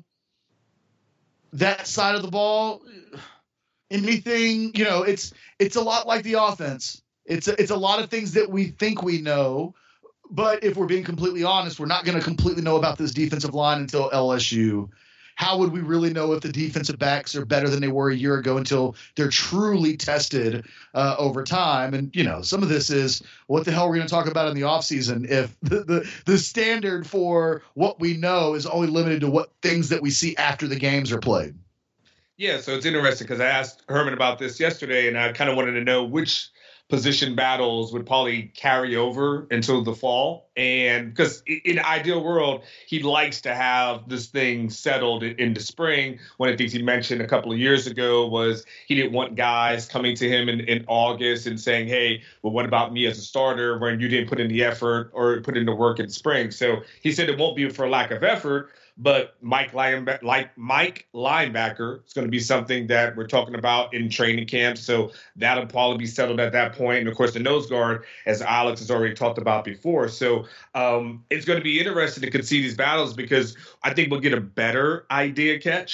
that side of the ball, anything, you know, it's it's a lot like the offense. It's a, it's a lot of things that we think we know. But if we're being completely honest, we're not going to completely know about this defensive line until L S U. How would we really know if the defensive backs are better than they were a year ago until they're truly tested uh, over time? And, you know, some of this is what the hell we're going to talk about in the offseason if the, the, the standard for what we know is only limited to what things that we see after the games are played. Yeah, so it's interesting because I asked Herman about this yesterday, and I kind of wanted to know which position battles would probably carry over until the fall. And because in the ideal world, he likes to have this thing settled in the spring. One of the things he mentioned a couple of years ago was he didn't want guys coming to him in, in August and saying, hey, well, what about me as a starter when you didn't put in the effort or put in the work in spring? So he said it won't be for lack of effort. But Mike linebacker, like Mike linebacker, is going to be something that we're talking about in training camp. So that'll probably be settled at that point. And of course, the nose guard, as Alex has already talked about before. So um, it's going to be interesting to see these battles because I think we'll get a better idea, Catch,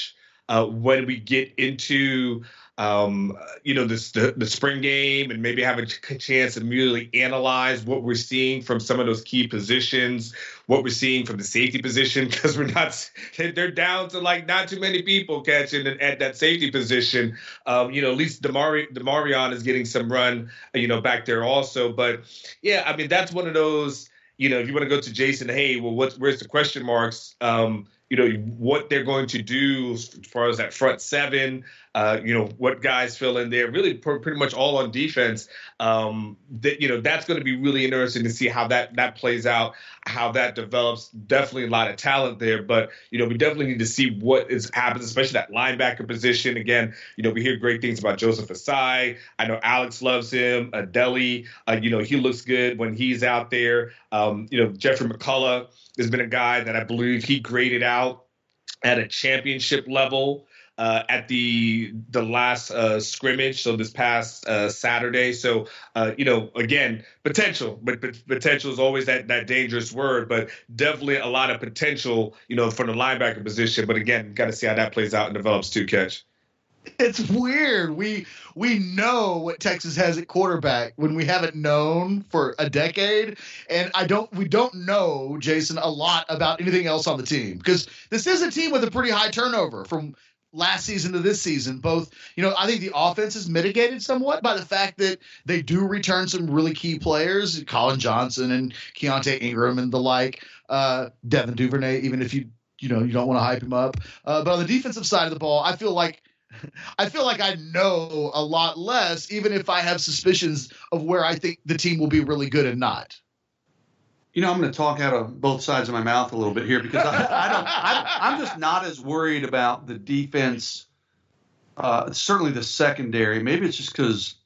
uh, when we get into um, you know, this the, the spring game and maybe have a chance to immediately analyze what we're seeing from some of those key positions, what we're seeing from the safety position, because we're not, they're down to like not too many people catching at that safety position. Um, you know, at least Demari, Demarion is getting some run, you know, back there also. But yeah, I mean, that's one of those, you know, if you want to go to Jason, hey, well, what's, where's the question marks? Um, you know, what they're going to do as far as that front seven, uh, you know, what guys fill in there, really pr- pretty much all on defense. Um, that, you know, that's going to be really interesting to see how that, that plays out, how that develops. Definitely a lot of talent there, but, you know, we definitely need to see what is happening, especially that linebacker position. Again, you know, we hear great things about Joseph Asai. I know Alex loves him. Adeli, uh, you know, he looks good when he's out there. Um, you know, Jeffrey McCullough has been a guy that I believe he graded out at a championship level uh, at the the last uh, scrimmage, so this past uh, Saturday. So, uh, you know, again, potential, but, but potential is always that that dangerous word, but definitely a lot of potential, you know, from the linebacker position. But again, got to see how that plays out and develops too, Catch. It's weird. We we know what Texas has at quarterback when we haven't known for a decade, and I don't. We don't know, Jason, a lot about anything else on the team, because this is a team with a pretty high turnover from last season to this season. Both, you know, I think the offense is mitigated somewhat by the fact that they do return some really key players, Colin Johnson and Keontae Ingram and the like, uh, Devin Duvernay, even if you you know you don't want to hype him up. Uh, but on the defensive side of the ball, I feel like. I feel like I know a lot less, even if I have suspicions of where I think the team will be really good and not. You know, I'm going to talk out of both sides of my mouth a little bit here, because I, I don't. I, I'm just not as worried about the defense. Uh, certainly the secondary. Maybe it's just because,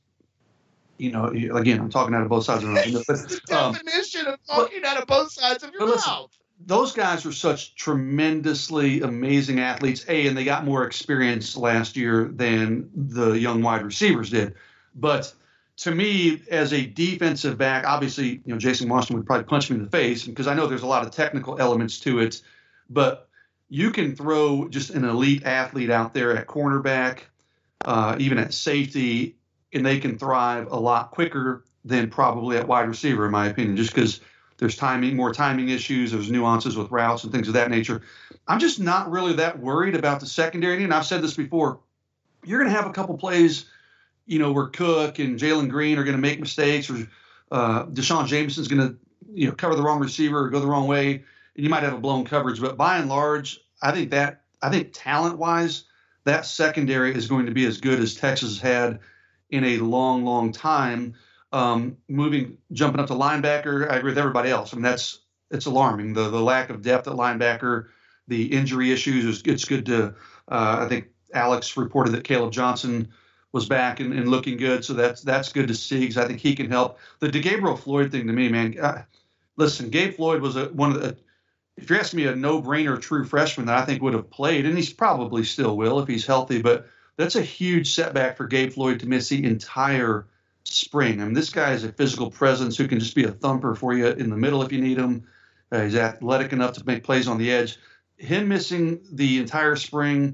you know, again, I'm talking out of both sides of my mouth. But, it's the um, definition of talking out of both sides of your but listen, mouth. Those guys are such tremendously amazing athletes, A, and they got more experience last year than the young wide receivers did. But to me, as a defensive back, obviously, you know, Jason Washington would probably punch me in the face, because I know there's a lot of technical elements to it. But you can throw just an elite athlete out there at cornerback, uh, even at safety, and they can thrive a lot quicker than probably at wide receiver, in my opinion, just because there's timing, more timing issues. There's nuances with routes and things of that nature. I'm just not really that worried about the secondary. And I've said this before. You're going to have a couple plays, you know, where Cook and Jalen Green are going to make mistakes, or uh, Deshaun Jameson's going to, you know, cover the wrong receiver or go the wrong way, and you might have a blown coverage. But by and large, I think that I think talent-wise, that secondary is going to be as good as Texas has had in a long, long time. Um, moving, jumping up to linebacker, I agree with everybody else. I mean, that's it's alarming. The the lack of depth at linebacker, the injury issues. Is, it's good to. Uh, I think Alex reported that Caleb Johnson was back and, and looking good, so that's that's good to see, because I think he can help. The DeGabriel Floyd thing to me, man. Uh, listen, Gabe Floyd was a, one of the. If you're asking me, a no-brainer true freshman that I think would have played, and he's probably still will if he's healthy, but that's a huge setback for Gabe Floyd to miss the entire spring. I mean, this guy is a physical presence who can just be a thumper for you in the middle if you need him. Uh, he's athletic enough to make plays on the edge. Him missing the entire spring,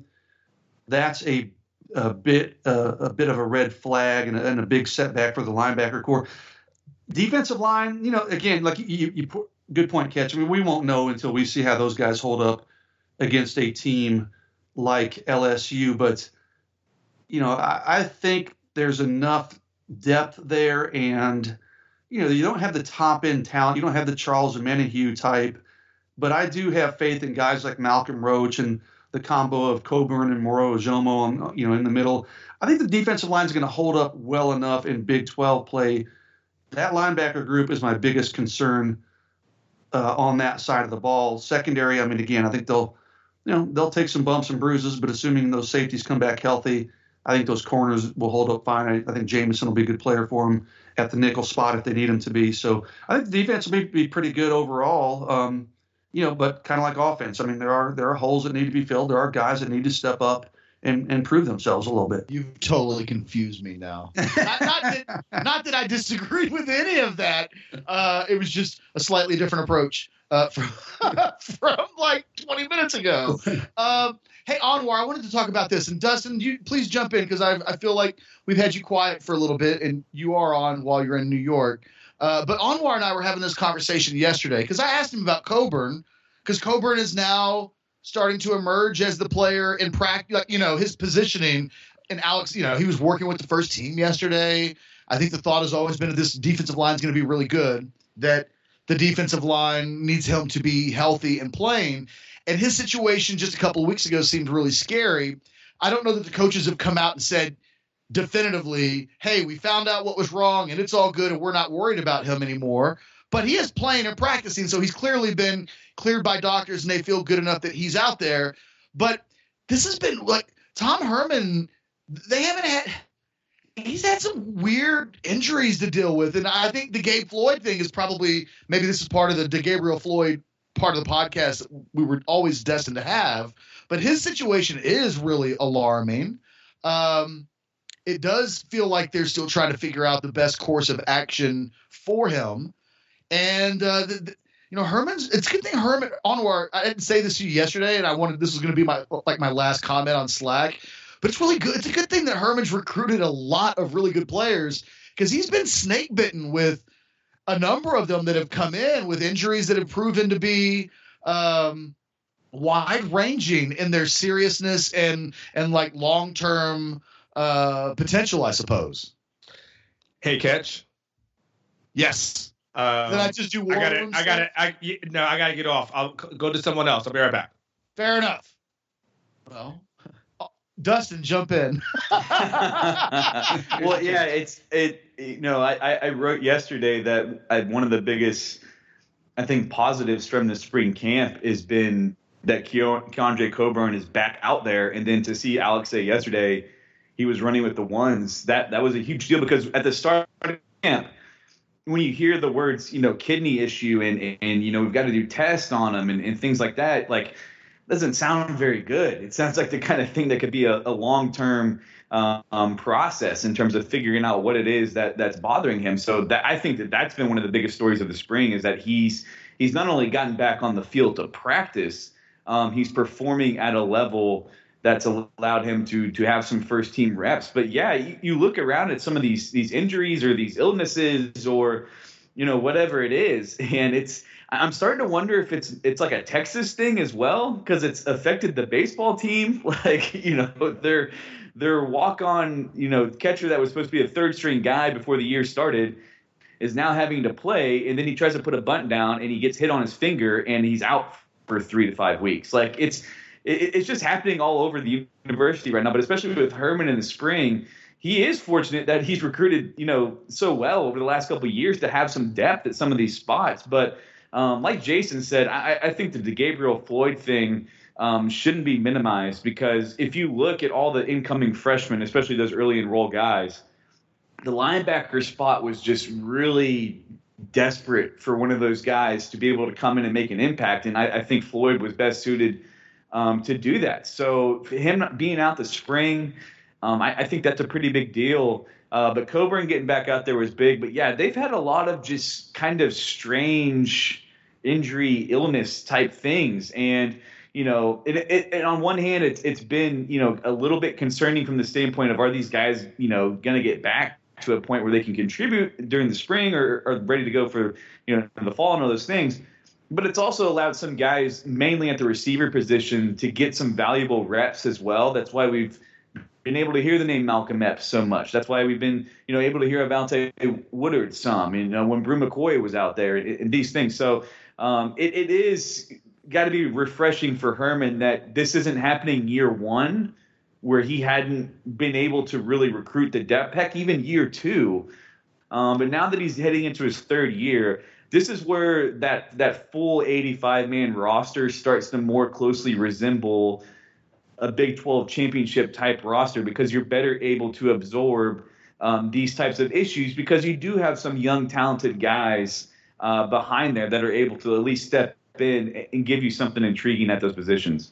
that's a a bit uh, a bit of a red flag and a, and a big setback for the linebacker core. Defensive line, you know, again, like you, you put, good point, Catch. I mean, we won't know until we see how those guys hold up against a team like L S U. But you know, I, I think there's enough depth there, and you know, you don't have the top end talent, you don't have the Charles Omenihu type, but I do have faith in guys like Malcolm Roach and the combo of Coburn and Moro Ojomo, you know, in the middle. I think the defensive line is going to hold up well enough in Big twelve play. That linebacker group is my biggest concern uh, on that side of the ball. Secondary, I mean, again, I think they'll, you know, they'll take some bumps and bruises, but assuming those safeties come back healthy, I think those corners will hold up fine. I, I think Jameson will be a good player for him at the nickel spot if they need him to be. So I think the defense will be, be pretty good overall. Um, you know, but kind of like offense. I mean, there are there are holes that need to be filled. There are guys that need to step up and, and prove themselves a little bit. You've totally confused me now. not, not, that, not that I disagreed with any of that. Uh, it was just a slightly different approach uh, from, from like twenty minutes ago. Um, Hey, Anwar, I wanted to talk about this. And Dustin, you please jump in because I I feel like we've had you quiet for a little bit, and you are on while you're in New York. Uh, but Anwar and I were having this conversation yesterday because I asked him about Coburn because Coburn is now starting to emerge as the player in practice, like, you know, his positioning. And Alex, you know, he was working with the first team yesterday. I think the thought has always been that this defensive line is going to be really good, that the defensive line needs him to be healthy and playing. And his situation just a couple of weeks ago seemed really scary. I don't know that the coaches have come out and said definitively, hey, we found out what was wrong and it's all good and we're not worried about him anymore. But he is playing and practicing, so he's clearly been cleared by doctors and they feel good enough that he's out there. But this has been like Tom Herman, they haven't had – he's had some weird injuries to deal with. And I think the Gabe Floyd thing is probably – maybe this is part of the DeGabriel Floyd part of the podcast that we were always destined to have. But his situation is really alarming. Um, it does feel like they're still trying to figure out the best course of action for him. And, uh, the, the, you know, Herman's – it's a good thing Herman – Anwar, I didn't say this to you yesterday, and I wanted – this was going to be my like my last comment on Slack. But it's really good. It's a good thing that Herman's recruited a lot of really good players because he's been snake bitten with a number of them that have come in with injuries that have proven to be um, wide ranging in their seriousness and and like long term uh, potential, I suppose. Hey, Catch. Yes. Um, Did I just do war I got it. room I got stuff? it. I no. I got to get off. I'll c- go to someone else. I'll be right back. Fair enough. Well. Dustin, jump in. Well, yeah, it's it. You know, I, I wrote yesterday that I, one of the biggest, I think, positives from the spring camp has been that Keon, Keandre Coburn is back out there, and then to see Alex say yesterday he was running with the ones. That that was a huge deal because at the start of camp, when you hear the words, you know, kidney issue and and you know we've got to do tests on him and, and things like that, like. Doesn't sound very good. It sounds like the kind of thing that could be a, a long-term uh, um, process in terms of figuring out what it is that that's bothering him. So that I think that that's been one of the biggest stories of the spring is that he's he's not only gotten back on the field to practice, um, he's performing at a level that's allowed him to to have some first-team reps. But yeah, you, you look around at some of these these injuries or these illnesses or you know whatever it is, and it's. I'm starting to wonder if it's it's like a Texas thing as well because it's affected the baseball team. Like, you know, their their walk-on, you know, catcher that was supposed to be a third-string guy before the year started is now having to play, and then he tries to put a bunt down, and he gets hit on his finger, and he's out for three to five weeks. Like, it's it, it's just happening all over the university right now, but especially with Herman in the spring, he is fortunate that he's recruited, you know, so well over the last couple of years to have some depth at some of these spots, but – Um, like Jason said, I, I think that the Gabriel Floyd thing um, shouldn't be minimized because if you look at all the incoming freshmen, especially those early enroll guys, the linebacker spot was just really desperate for one of those guys to be able to come in and make an impact. And I, I think Floyd was best suited um, to do that. So for him being out the spring, um, I, I think that's a pretty big deal. Uh, but Coburn getting back out there was big. But, yeah, they've had a lot of just kind of strange injury, illness type things. And, you know, it, it, and on one hand, it's it's been, you know, a little bit concerning from the standpoint of are these guys, you know, going to get back to a point where they can contribute during the spring or are ready to go for, you know, the fall and all those things. But it's also allowed some guys, mainly at the receiver position, to get some valuable reps as well. That's why we've been able to hear the name Malcolm Epps so much. That's why we've been, you know, able to hear Avante Woodard some, you know, when Brew McCoy was out there and, and these things. So um, it, it is got to be refreshing for Herman that this isn't happening year one where he hadn't been able to really recruit the depth, heck, even year two. Um, but now that he's heading into his third year, this is where that that full eighty-five man roster starts to more closely resemble a Big twelve championship type roster because you're better able to absorb um, these types of issues because you do have some young, talented guys uh, behind there that are able to at least step in and give you something intriguing at those positions.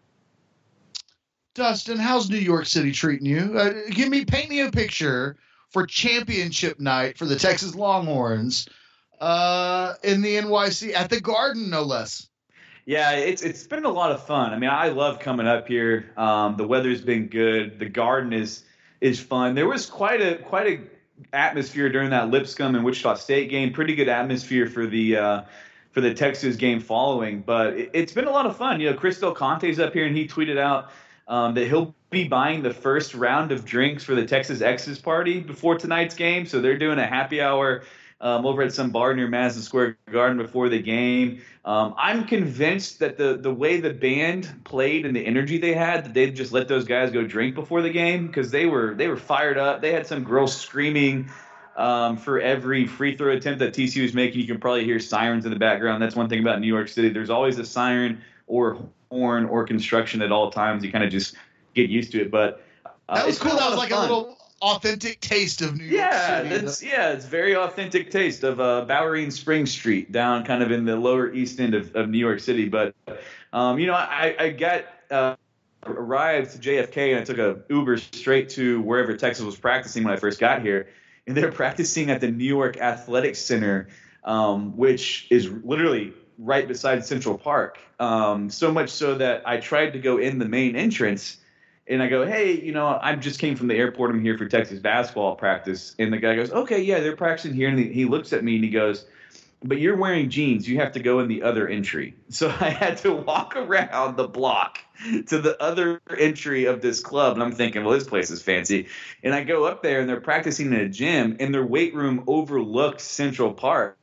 Dustin, how's New York City treating you? Uh, give me, paint me a picture for championship night for the Texas Longhorns uh, in the N Y C at the Garden, no less. Yeah, it's it's been a lot of fun. I mean, I love coming up here. Um, the weather's been good. The garden is is fun. There was quite a quite a atmosphere during that Lipscomb and Wichita State game. Pretty good atmosphere for the uh, for the Texas game following. But it, it's been a lot of fun. You know, Chris Del Conte's up here, and he tweeted out um, that he'll be buying the first round of drinks for the Texas X's party before tonight's game. So they're doing a happy hour um, over at some bar near Madison Square Garden before the game. Um, I'm convinced that the the way the band played and the energy they had, that they'd just let those guys go drink before the game because they were they were fired up. They had some girls screaming um, for every free throw attempt that T C U was making. You can probably hear sirens in the background. That's one thing about New York City. There's always a siren or horn or construction at all times. You kind of just get used to it. But uh, that was cool. That was like fun. a little authentic taste of New York yeah, City. That's, yeah, it's very authentic taste of uh, Bowery and Spring Street down kind of in the lower east end of, of New York City. But, um, you know, I, I got uh, arrived to J F K and I took a Uber straight to wherever Texas was practicing when I first got here. And they're practicing at the New York Athletic Center, um, which is literally right beside Central Park. Um, so much so that I tried to go in the main entrance. And I go, hey, you know, I just came from the airport. I'm here for Texas basketball practice. And the guy goes, okay, yeah, they're practicing here. And he looks at me and he goes, but you're wearing jeans. You have to go in the other entry. So I had to walk around the block to the other entry of this club. And I'm thinking, well, this place is fancy. And I go up there and they're practicing in a gym and their weight room overlooked Central Park.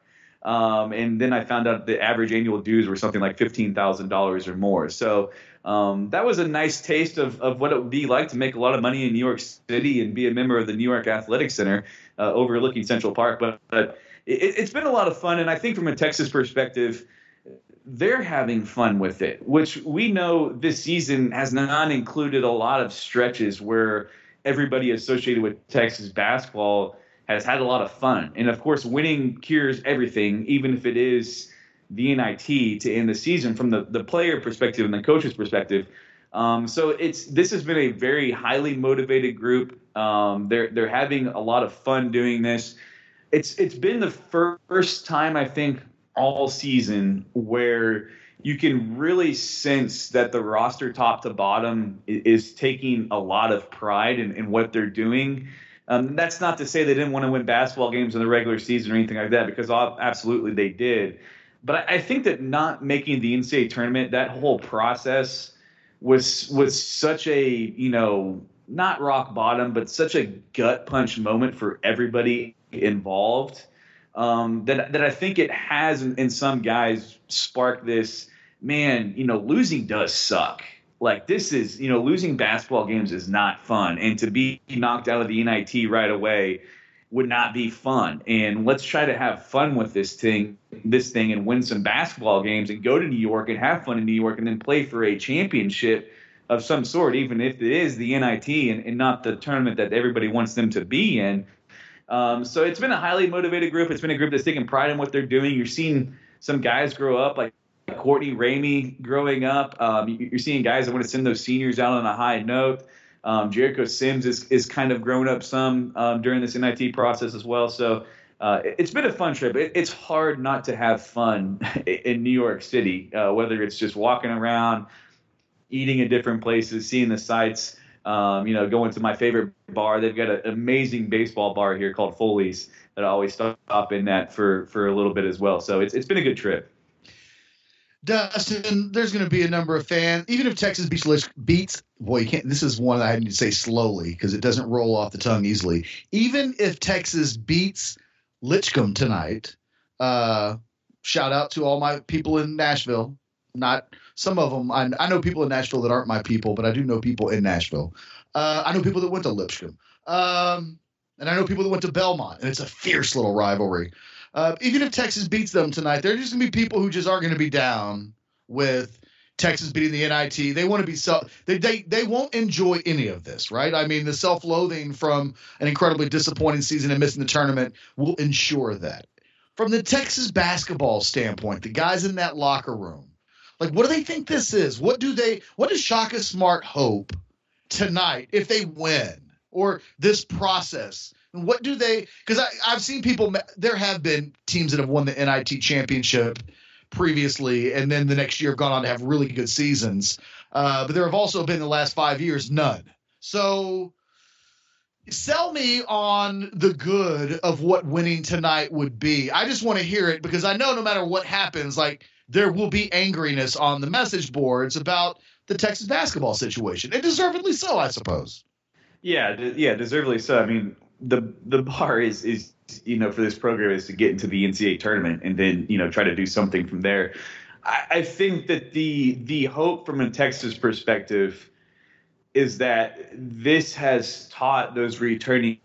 Um, and then I found out the average annual dues were something like fifteen thousand dollars or more. So Um, that was a nice taste of, of what it would be like to make a lot of money in New York City and be a member of the New York Athletic Center uh, overlooking Central Park. But, but it, it's been a lot of fun. And I think from a Texas perspective, they're having fun with it, which we know this season has not included a lot of stretches where everybody associated with Texas basketball has had a lot of fun. And, of course, winning cures everything, even if it is the N I T to end the season from the, the player perspective and the coach's perspective. Um, so it's this has been a very highly motivated group. Um, they're they're having a lot of fun doing this. It's it's been the first time I think all season where you can really sense that the roster top to bottom is, is taking a lot of pride in, in what they're doing. Um, that's not to say they didn't want to win basketball games in the regular season or anything like that, because absolutely they did. But I think that not making the N C double A tournament, that whole process was was such a, you know, not rock bottom, but such a gut punch moment for everybody involved um, that that I think it has in, in some guys sparked this, man, you know, losing does suck. Like this is, you know, losing basketball games is not fun. And to be knocked out of the N I T right away would not be fun. And let's try to have fun with this thing, this thing and win some basketball games and go to New York and have fun in New York and then play for a championship of some sort, even if it is the N I T and, and not the tournament that everybody wants them to be in. Um, so it's been a highly motivated group. It's been a group that's taking pride in what they're doing. You're seeing some guys grow up, like Courtney Ramey growing up. Um, you're seeing guys that want to send those seniors out on a high note. Um, Jericho Sims is, is kind of grown up some um, during this N I T process as well. So uh, it's been a fun trip. It, it's hard not to have fun in New York City, uh, whether it's just walking around, eating in different places, seeing the sights, um, you know, going to my favorite bar. They've got an amazing baseball bar here called Foley's that I always stop in that for, for a little bit as well. So it's it's been a good trip. Dustin, there's going to be a number of fans, even if Texas beats, beats boy, you can't, this is one that I need to say slowly because it doesn't roll off the tongue easily. Even if Texas beats Lipscomb tonight, uh, shout out to all my people in Nashville. Not some of them. I, I know people in Nashville that aren't my people, but I do know people in Nashville. Uh, I know people that went to Lipscomb. Um, and I know people that went to Belmont, and it's a fierce little rivalry. Uh, even if Texas beats them tonight, there are just going to be people who just aren't going to be down with Texas beating the N I T. They want to be self. They, they they won't enjoy any of this, right? I mean, the self-loathing from an incredibly disappointing season and missing the tournament will ensure that. From the Texas basketball standpoint, the guys in that locker room, like, what do they think this is? What do they? What does Shaka Smart hope tonight if they win, or this process? What do they – because I've seen people – there have been teams that have won the N I T championship previously, and then the next year have gone on to have really good seasons. Uh, but there have also been the last five years, none. So sell me on the good of what winning tonight would be. I just want to hear it because I know no matter what happens, like there will be angriness on the message boards about the Texas basketball situation, and deservedly so, I suppose. Yeah, yeah, deservedly so. I mean, the the bar is is you know for this program is to get into the N C double A tournament and then you know try to do something from there. I, I think that the the hope from a Texas perspective is that this has taught those returning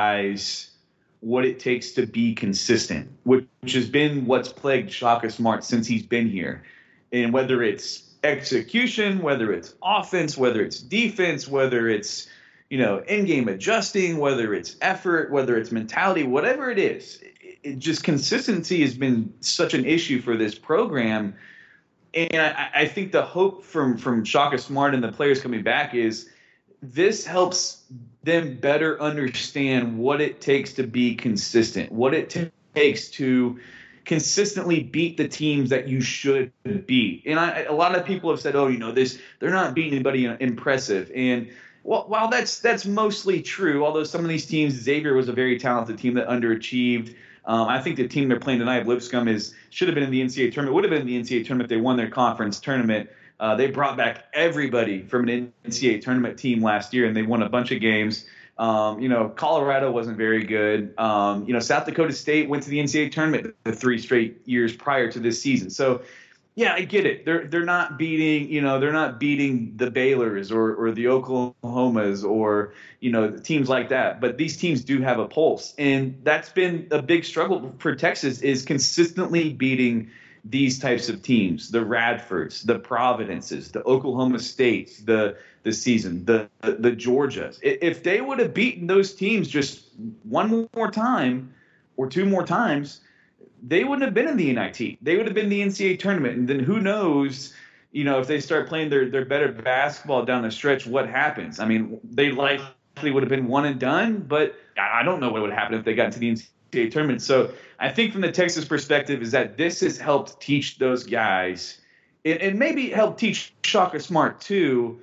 guys what it takes to be consistent, which has been what's plagued Shaka Smart since he's been here. And whether it's execution, whether it's offense, whether it's defense, whether it's, you know, in-game adjusting, whether it's effort, whether it's mentality, whatever it is, it, it just consistency has been such an issue for this program. And I, I think the hope from, from Shaka Smart and the players coming back is this helps them better understand what it takes to be consistent, what it t- takes to consistently beat the teams that you should beat. And I, a lot of people have said, oh, you know, this they're not beating anybody impressive. And well, while that's that's mostly true, although some of these teams, Xavier was a very talented team that underachieved. Um, I think the team they're playing tonight, Lipscomb, is should have been in the N C double A tournament, would have been in the N C double A tournament. They won their conference tournament. Uh, they brought back everybody from an N C double A tournament team last year, and they won a bunch of games. Um, you know, Colorado wasn't very good. Um, you know, South Dakota State went to the N C double A tournament the three straight years prior to this season. So, yeah, I get it. They're they're not beating, you know, they're not beating the Baylors or or the Oklahomas or, you know, teams like that. But these teams do have a pulse, and that's been a big struggle for Texas is consistently beating these types of teams, the Radfords, the Providences, the Oklahoma States, the the season, the, the the Georgias. If they would have beaten those teams just one more time or two more times, they wouldn't have been in the N I T. They would have been in the N C double A tournament. And then who knows, you know, if they start playing their, their better basketball down the stretch, what happens? I mean, they likely would have been one and done, but I don't know what would happen if they got into the N C double A tournament. So I think from the Texas perspective is that this has helped teach those guys and, and maybe help teach Shaka Smart too,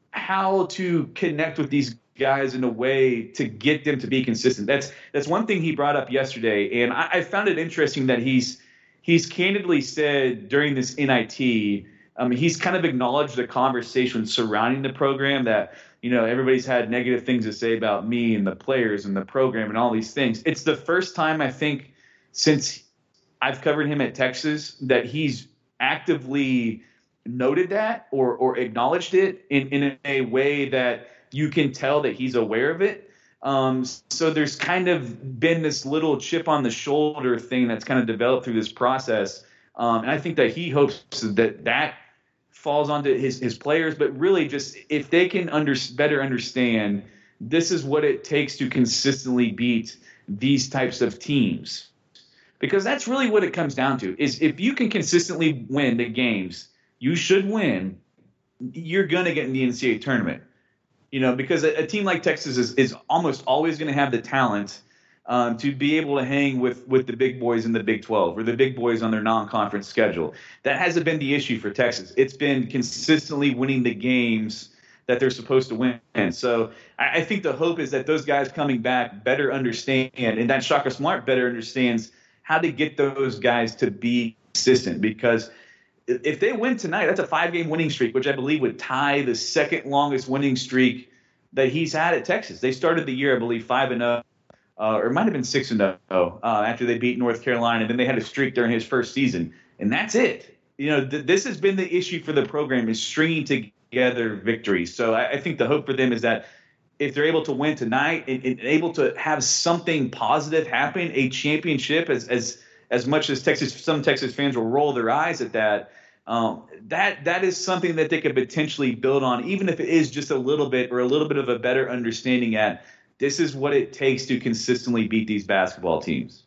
how to connect with these guys in a way to get them to be consistent. That's that's one thing he brought up yesterday, and I, I found it interesting that he's he's candidly said during this N I T, um, he's kind of acknowledged the conversation surrounding the program that, you know, everybody's had negative things to say about me and the players and the program and all these things. It's the first time I think since I've covered him at Texas that he's actively noted that or or acknowledged it in, in a way that you can tell that he's aware of it. Um, so there's kind of been this little chip on the shoulder thing that's kind of developed through this process. Um, and I think that he hopes that that falls onto his, his players, but really just if they can under, better understand this is what it takes to consistently beat these types of teams. Because that's really what it comes down to is if you can consistently win the games you should win, you're going to get in the N C double A tournament. You know, because a, a team like Texas is, is almost always going to have the talent um, to be able to hang with, with the big boys in the Big twelve or the big boys on their non-conference schedule. That hasn't been the issue for Texas. It's been consistently winning the games that they're supposed to win. And so I, I think the hope is that those guys coming back better understand, and that Shaka Smart better understands how to get those guys to be consistent, because if they win tonight, that's a five-game winning streak, which I believe would tie the second longest winning streak that he's had at Texas. They started the year, I believe, five and zero, uh, or it might have been six and zero uh, after they beat North Carolina. And then they had a streak during his first season, and that's it. You know, th- this has been the issue for the program is stringing together victories. So I, I think the hope for them is that if they're able to win tonight and, and able to have something positive happen, a championship, as as as much as Texas, some Texas fans will roll their eyes at that. Um, that that is something that they could potentially build on, even if it is just a little bit or a little bit of a better understanding at this is what it takes to consistently beat these basketball teams.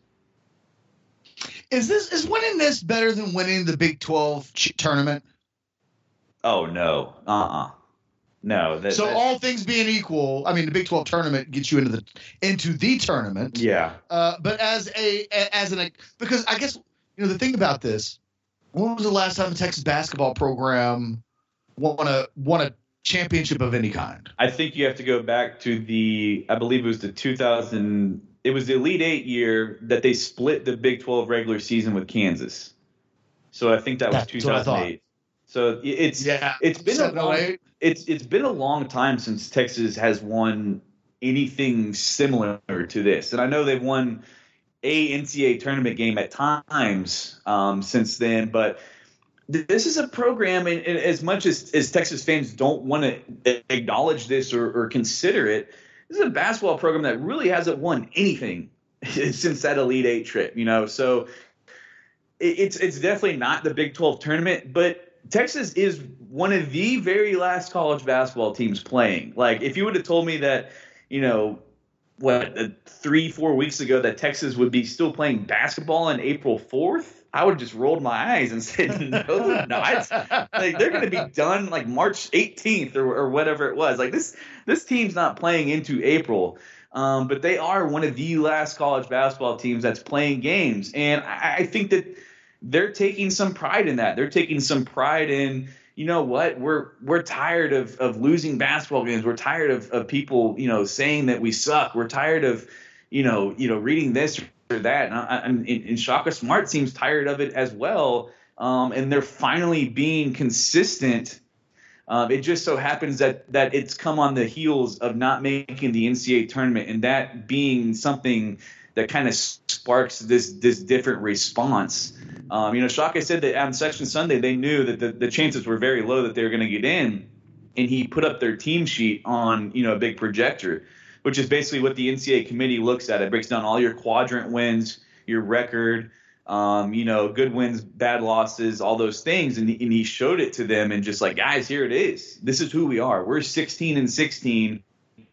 Is this is winning this better than winning the Big twelve ch- tournament? Oh no, uh, uh-uh. uh, no. That, so that, all things being equal, I mean, the Big twelve tournament gets you into the into the tournament. Yeah. Uh, but as a as an because I guess you know the thing about this. when was the last time the Texas basketball program won a won a championship of any kind? I think you have to go back to the, I believe it was the two thousand, it was the Elite Eight year that they split the Big twelve regular season with Kansas. So I think that was That's two thousand eight. So it's yeah, it's been a long, it's it's been a long time since Texas has won anything similar to this. And I know they've won a N C double A tournament game at times um, since then, but this is a program, and, and as much as, as Texas fans don't want to acknowledge this or, or consider it, this is a basketball program that really hasn't won anything since that Elite Eight trip, you know. So it, it's it's definitely not the Big twelve tournament, but Texas is one of the very last college basketball teams playing. Like, if you would have told me that, you know, what, uh, three, four weeks ago that Texas would be still playing basketball on April fourth, I would have just rolled my eyes and said, no, they're not. Like, they're going to be done like March eighteenth or, or whatever it was. Like, this this team's not playing into April. Um, but they are one of the last college basketball teams that's playing games. And I, I think that they're taking some pride in that. They're taking some pride in, you know what, we're we're tired of, of losing basketball games. We're tired of, of people, you know, saying that we suck. We're tired of, you know, you know, reading this or that. And, I, and, and Shaka Smart seems tired of it as well. Um, and they're finally being consistent. Um, it just so happens that that it's come on the heels of not making the N C double A tournament, and that being something that kind of sparks this this different response. Um, you know, Shaka said that on Section Sunday they knew that the, the chances were very low that they were going to get in, and he put up their team sheet on, you know, a big projector, which is basically what the N C double A committee looks at. It breaks down all your quadrant wins, your record, um, you know, good wins, bad losses, all those things, and, and he showed it to them and just like, guys, here it is. This is who we are. We're sixteen and sixteen.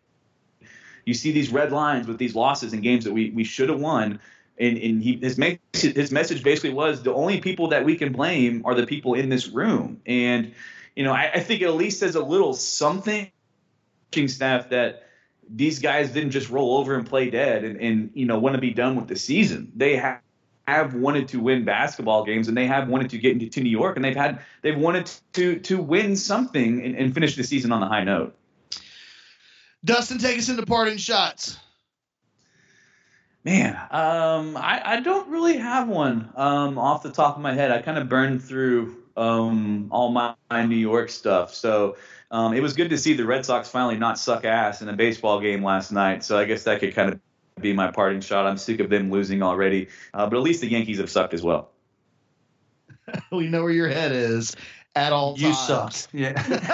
You see these red lines with these losses in games that we, we should have won. And, and he, his, message, his message basically was the only people that we can blame are the people in this room. And, you know, I, I think it at least says a little something staff that these guys didn't just roll over and play dead and, and you know, want to be done with the season. They have, have wanted to win basketball games, and they have wanted to get into to New York, and they've had they've wanted to to win something and, and finish the season on the high note. Dustin, take us into parting shots. Man, um, I, I don't really have one um, off the top of my head. I kind of burned through um, all my, my New York stuff. So um, it was good to see the Red Sox finally not suck ass in a baseball game last night. So I guess that could kind of be my parting shot. I'm sick of them losing already. Uh, but at least the Yankees have sucked as well. We know where your head is at all You times. suck. Yeah.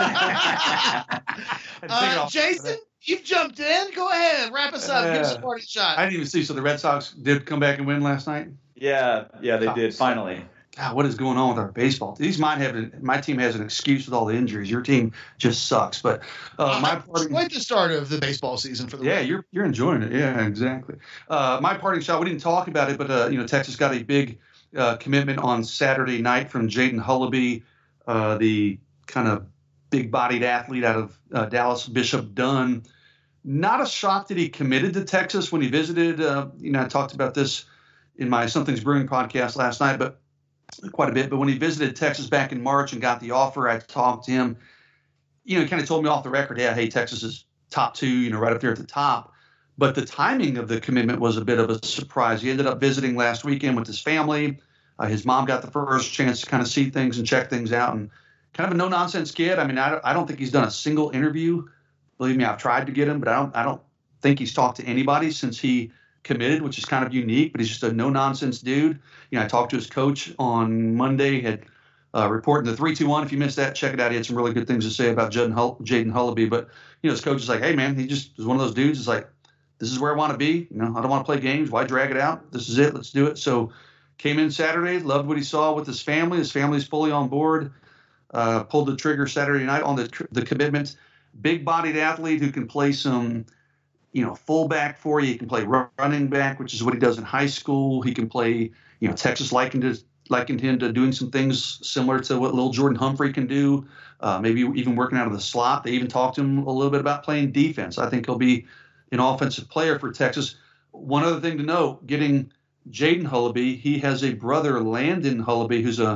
uh, Jason, you've jumped in. Go ahead. Wrap us up. Give us a parting shot. I didn't even see. So the Red Sox did come back and win last night? Yeah, yeah, they Oh, did, so- finally. God, what is going on with our baseball? These might have an, my team has an excuse with all the injuries. Your team just sucks. But uh, my Uh, parting, quite the start of the baseball season for the yeah, Reds. you're you're enjoying it. Yeah, exactly. Uh, my parting shot. We didn't talk about it, but uh, you know, Texas got a big uh, commitment on Saturday night from Jaden Hullaby, uh, the kind of big-bodied athlete out of uh, Dallas, Bishop Dunn. Not a shock that he committed to Texas when he visited. Uh, you know, I talked about this in my Something's Brewing podcast last night, but quite a bit. But when he visited Texas back in March and got the offer, I talked to him. You know, he kind of told me off the record, yeah, hey, Texas is top two, you know, right up there at the top. But the timing of the commitment was a bit of a surprise. He ended up visiting last weekend with his family. Uh, his mom got the first chance to kind of see things and check things out. And kind of a no-nonsense kid. I mean, I don't, I don't think he's done a single interview. Believe me, I've tried to get him, but I don't I don't think he's talked to anybody since he committed, which is kind of unique. But he's just a no-nonsense dude. You know, I talked to his coach on Monday, had uh, reporting the three two one. If you missed that, check it out. He had some really good things to say about Jaden Hull- Jaden Hullaby. But, you know, his coach is like, hey, man, he just is one of those dudes. It's like, this is where I want to be. You know, I don't want to play games. Why drag it out? This is it. Let's do it. So came in Saturday, loved what he saw with his family. His family's fully on board. Uh, pulled the trigger Saturday night on the the commitment. Big-bodied athlete who can play some, you know, fullback for you. He can play running back, which is what he does in high school. He can play, you know, Texas likened, to, likened him to doing some things similar to what little Jordan Humphrey can do, uh, maybe even working out of the slot. They even talked to him a little bit about playing defense. I think he'll be an offensive player for Texas. One other thing to note, getting Jaden Hullaby, he has a brother, Landon Hullaby, who's a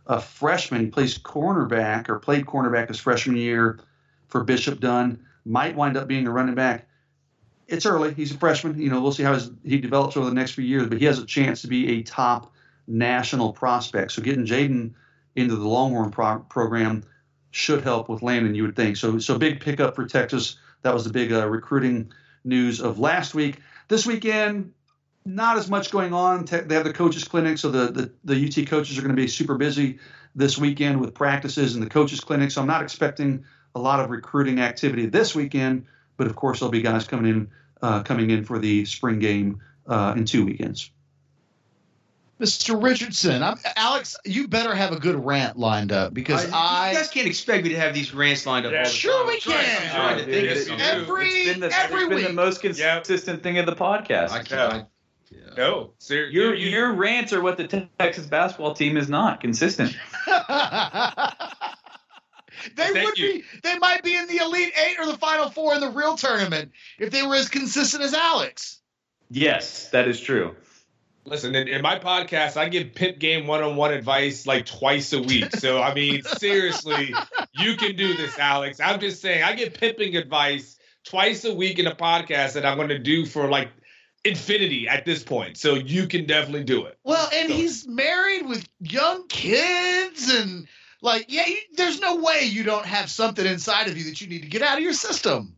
a freshman. He plays cornerback or played cornerback his freshman year for Bishop Dunn. Might wind up being a running back. It's early. He's a freshman. You know, we'll see how his, he develops over the next few years, but he has a chance to be a top national prospect. So getting Jaden into the Longhorn pro- program should help with Landon, you would think. So, so big pickup for Texas. That was the big uh, recruiting news of last week. This weekend, not as much going on. Te- they have the coaches clinic, so the, the, the U T coaches are going to be super busy this weekend with practices and the coaches clinic. So I'm not expecting a lot of recruiting activity this weekend, but of course there'll be guys coming in uh, coming in for the spring game uh, in two weekends. Mister Richardson, I'm, Alex, you better have a good rant lined up because I. I you guys can't expect me to have these rants lined up Yeah, all the sure time. we I'm trying- can. I'm trying to Oh, think dude, of it's- something. every- it's been the, every it's been the week. most consistent thing of the podcast. I can't. Yeah. No, seriously. Your your rants are what the te- Texas basketball team is not consistent. They Thank would you. be. They might be in the Elite Eight or the Final Four in the real tournament if they were as consistent as Alex. Yes, that is true. Listen, in, in my podcast, I give Pip Game one-on-one advice like twice a week. So, I mean, seriously, you can do this, Alex. I'm just saying, I give pipping advice twice a week in a podcast that I'm going to do for like infinity at this point. So you can definitely do it. Well, and So- he's married with young kids, and like, yeah, you, there's no way you don't have something inside of you that you need to get out of your system.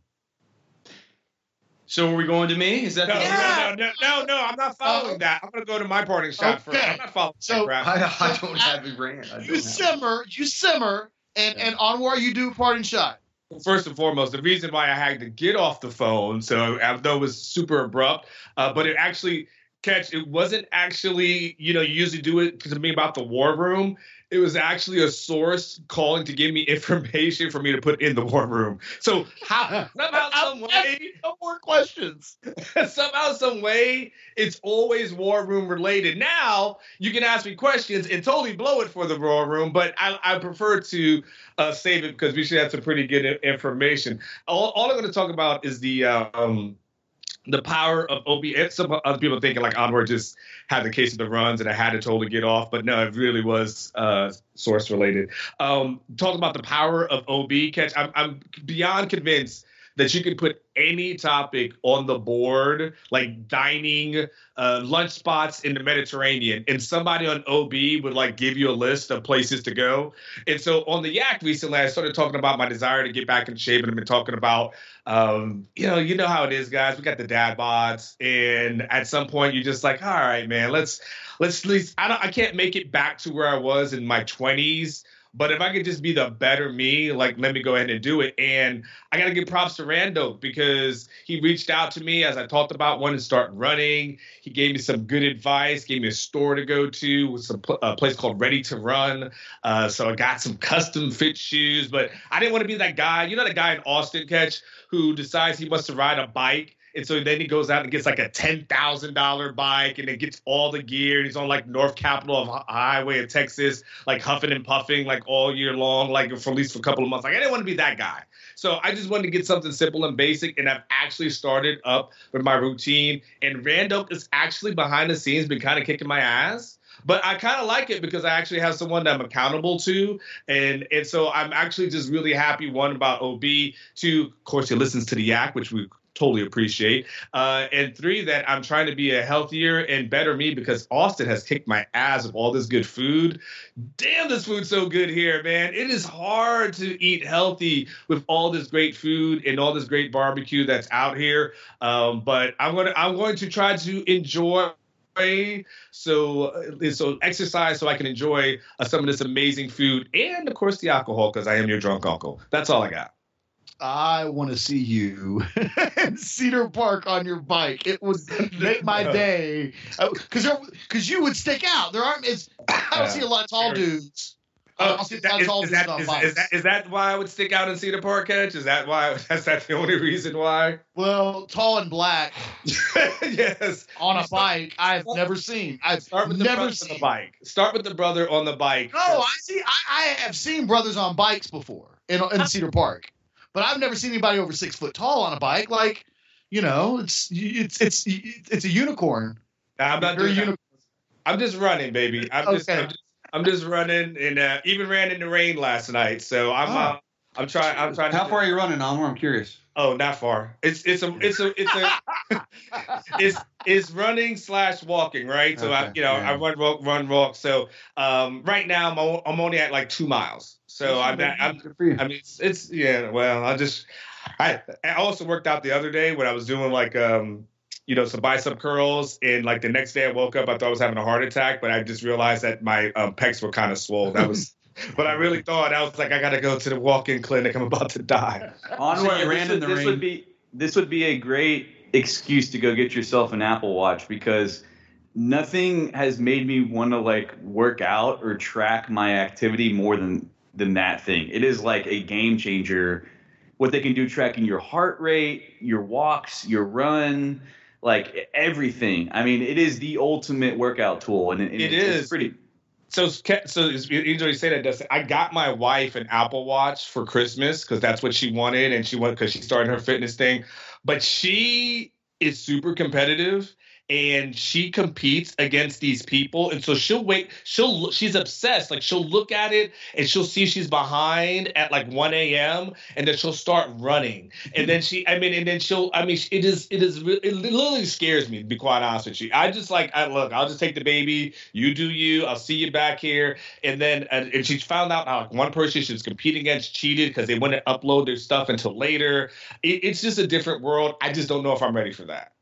So are we going to me? Is that No, the Yeah. no, no, no, no, I'm not following Uh, that. I'm going to go to my parting shot first. okay. I'm not following So- that crap. I, I don't have a rant. I don't You have- simmer, you simmer, and and Anwar, you do parting shot. First and foremost, the reason why I had to get off the phone, so I know it was super abrupt, uh, but it actually, catch, it wasn't actually, you know, you usually do it to me about the war room. It was actually a source calling to give me information for me to put in the war room. So how, somehow, some way, No more questions. somehow, some way, it's always war room related. Now you can ask me questions and totally blow it for the war room, but I, I prefer to uh, save it because we should have some pretty good i- information. All, all I'm going to talk about is the um, the power of O B. Some other people thinking like Onward just had the case of the runs and I had to totally get off, but no, it really was uh, source related. Um, talk about the power of O B. Catch, I'm, I'm beyond convinced that you can put any topic on the board, like dining, uh, lunch spots in the Mediterranean, and somebody on O B would like give you a list of places to go. And so on the Yak recently, I started talking about my desire to get back in shape, and I've been talking about, um, you know, you know how it is, guys. We got the dad bods, and at some point, you're just like, all right, man, let's let's at least. I don't, I can't make it back to where I was in my twenties. But if I could just be the better me, like, let me go ahead and do it. And I got to give props to Rando because he reached out to me as I talked about wanting to start running. He gave me some good advice, gave me a store to go to with some a place called Ready to Run. Uh, so I got some custom fit shoes. But I didn't want to be that guy. You know that guy in Austin, Catch, who decides he wants to ride a bike. And so then he goes out and gets like a ten thousand dollars bike and then gets all the gear. He's on like North Capitol of Highway of Texas, like huffing and puffing like all year long, like for at least for a couple of months. Like I didn't want to be that guy. So I just wanted to get something simple and basic. And I've actually started up with my routine. And Randolph is actually behind the scenes been kind of kicking my ass. But I kind of like it because I actually have someone that I'm accountable to. And and so I'm actually just really happy, one, about O B. Two, of course, he listens to the Yak, which we totally appreciate. Uh, and three, that I'm trying to be a healthier and better me because Austin has kicked my ass with all this good food. Damn, this food's so good here, man. It is hard to eat healthy with all this great food and all this great barbecue that's out here. Um, but I'm going to I'm going to try to enjoy So, so exercise so I can enjoy uh, some of this amazing food and, of course, the alcohol because I am your drunk uncle. That's all I got. I want to see you in Cedar Park on your bike. It would make my day because because you would stick out. There aren't. It's, I don't see a lot of tall dudes. I Oh, don't see is a lot that, of tall is, is, dudes that, on is, bikes. is, that, is that why I would stick out in Cedar Park, Catch? Is that why? That's that the only reason why? Well, tall and black Yes. on a You start- bike, I've never seen. I've Start with the never brother on seen. the bike. Start with the brother on the bike. No, I see. I, I have seen brothers on bikes before in, in Cedar Park, but I've never seen anybody over six foot tall on a bike. Like, you know, it's it's it's it's a unicorn. I'm not You're a doing that. unicorn. I'm just running, baby. I'm just, Okay. I'm just I'm just running, and uh, even ran in the rain last night. So I'm, Oh. uh, I'm trying. I'm trying. How to, far are you running, Almar? I'm curious. Oh, not far. It's it's a it's a it's a it's it's running slash walking, right? So I Okay, you know yeah. I run walk run walk. So um right now I'm o- I'm only at like two miles. So I'm at, I'm Good for you. I mean it's, it's yeah. Well I just I I also worked out the other day when I was doing like um you know some bicep curls, and like the next day I woke up I thought I was having a heart attack, but I just realized that my um, pecs were kind of swole. That was. But I really thought I was like, I gotta go to the walk-in clinic. I'm about to die. Onward, you ran this, in would, the this rain. would be this would be a great excuse to go get yourself an Apple Watch, because nothing has made me want to like work out or track my activity more than than that thing. It is like a game changer. What they can do tracking your heart rate, your walks, your run, like everything. I mean, it is the ultimate workout tool, and, and It it's, is. it's pretty. So, so you know, you say that, Dustin. I got my wife an Apple Watch for Christmas because that's what she wanted, and she wanted because she started her fitness thing. But she is super competitive, and she competes against these people, and so she'll wait. She'll she's obsessed. Like she'll look at it, and she'll see she's behind at like one a.m. and then she'll start running, and then she, I mean, and then she'll, I mean, it is, it is, it literally scares me to be quite honest with you. I just like, I look, I'll just take the baby. You do you. I'll see you back here, and then uh, and she found out how like, one person she was competing against cheated because they wouldn't upload their stuff until later. It, it's just a different world. I just don't know if I'm ready for that.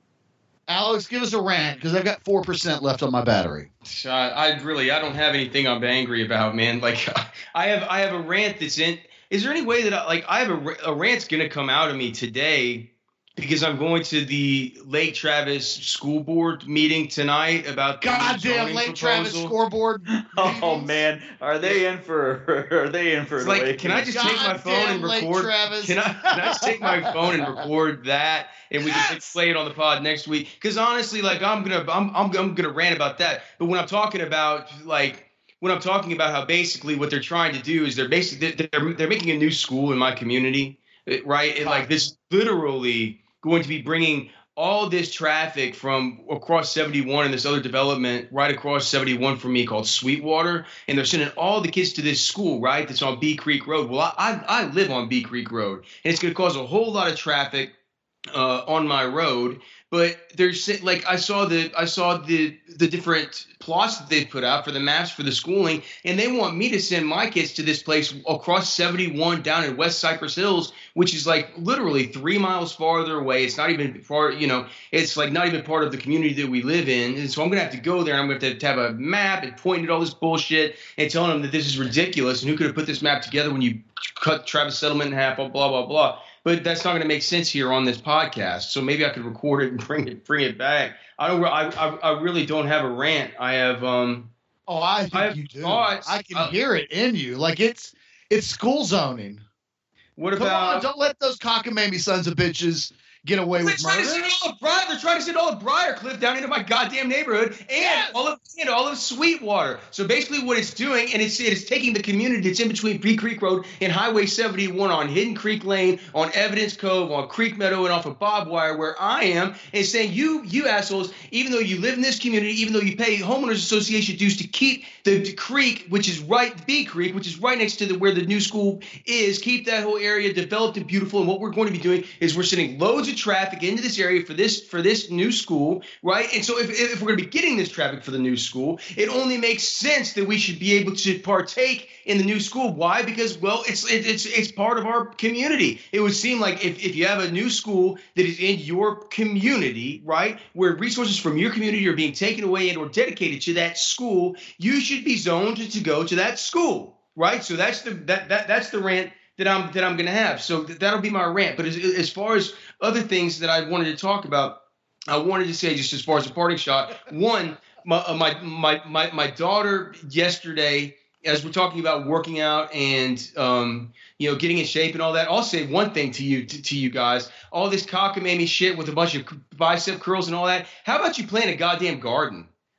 Alex, give us a rant because I've got four percent left on my battery. I, I really, I don't have anything I'm angry about, man. Like, I have, I have a rant that's in. Is there any way that I, like, I have a, a rant's gonna come out of me today because I'm going to the Lake Travis School Board meeting tonight about the Goddamn zoning Lake Travis proposal. scoreboard. Oh man, are they in for? Are they in for? It's an like, awakening? can I just take my phone Goddamn and Lake record? Travis. Can I, can I just take my phone and record that, and we Yes! can play it on the pod next week? Because honestly, like I'm gonna, I'm, I'm, I'm gonna rant about that. But when I'm talking about like. When I'm talking about how basically what they're trying to do is they're basically they're they're making a new school in my community, right? And like this literally going to be bringing all this traffic from across seventy-one and this other development right across seventy-one from me called Sweetwater, and they're sending all the kids to this school, right? That's on Bee Creek Road. Well, I I, I live on Bee Creek Road, and it's going to cause a whole lot of traffic uh, on my road. But there's like I saw the I saw the the different plots that they put out for the maps for the schooling, and they want me to send my kids to this place across seventy-one down in West Cypress Hills, which is like literally three miles farther away. It's not even far, you know, it's like not even part of the community that we live in. And so I'm gonna have to go there, and I'm gonna have to have a map and point at all this bullshit and telling them that this is ridiculous and who could have put this map together when you cut Travis Settlement in half, blah blah blah blah. But that's not going to make sense here on this podcast. So maybe I could record it and bring it bring it back. I don't. I I, I really don't have a rant. I have. Um. Oh, I think I have you do. thoughts. I can Uh, hear it in you. Like it's it's school zoning. What Come on, about? don't let those cockamamie sons of bitches get away They're with trying to murder. send all of Briar. They're trying to send all of Briarcliff down into my goddamn neighborhood, and Yes. all of and all of Sweetwater. So basically, what it's doing, and it's it is taking the community that's in between Bee Creek Road and Highway seventy-one on Hidden Creek Lane, on Evidence Cove, on Creek Meadow, and off of Bob Wire, where I am, and saying you you assholes, even though you live in this community, even though you pay homeowners association dues to keep the, the creek, which is right Bee Creek, which is right next to the where the new school is, keep that whole area developed and beautiful. And what we're going to be doing is we're sending loads of traffic into this area for this for this new school, right? And so if, if we're going to be getting this traffic for the new school, it only makes sense that we should be able to partake in the new school. Why? Because, well, it's it, it's it's part of our community. It would seem like if, if you have a new school that is in your community, right, where resources from your community are being taken away and or dedicated to that school, you should be zoned to, to go to that school, right? So that's the that that that's the rant that I'm that I'm going to have. So th- that'll be my rant. But as, as far as other things that I wanted to talk about, I wanted to say, just as far as a parting shot, one, my uh, my my my my daughter yesterday, as we're talking about working out and um, you know, getting in shape and all that, I'll say one thing to you to, to you guys. All this cockamamie shit with a bunch of bicep curls and all that. How about you plant a goddamn garden?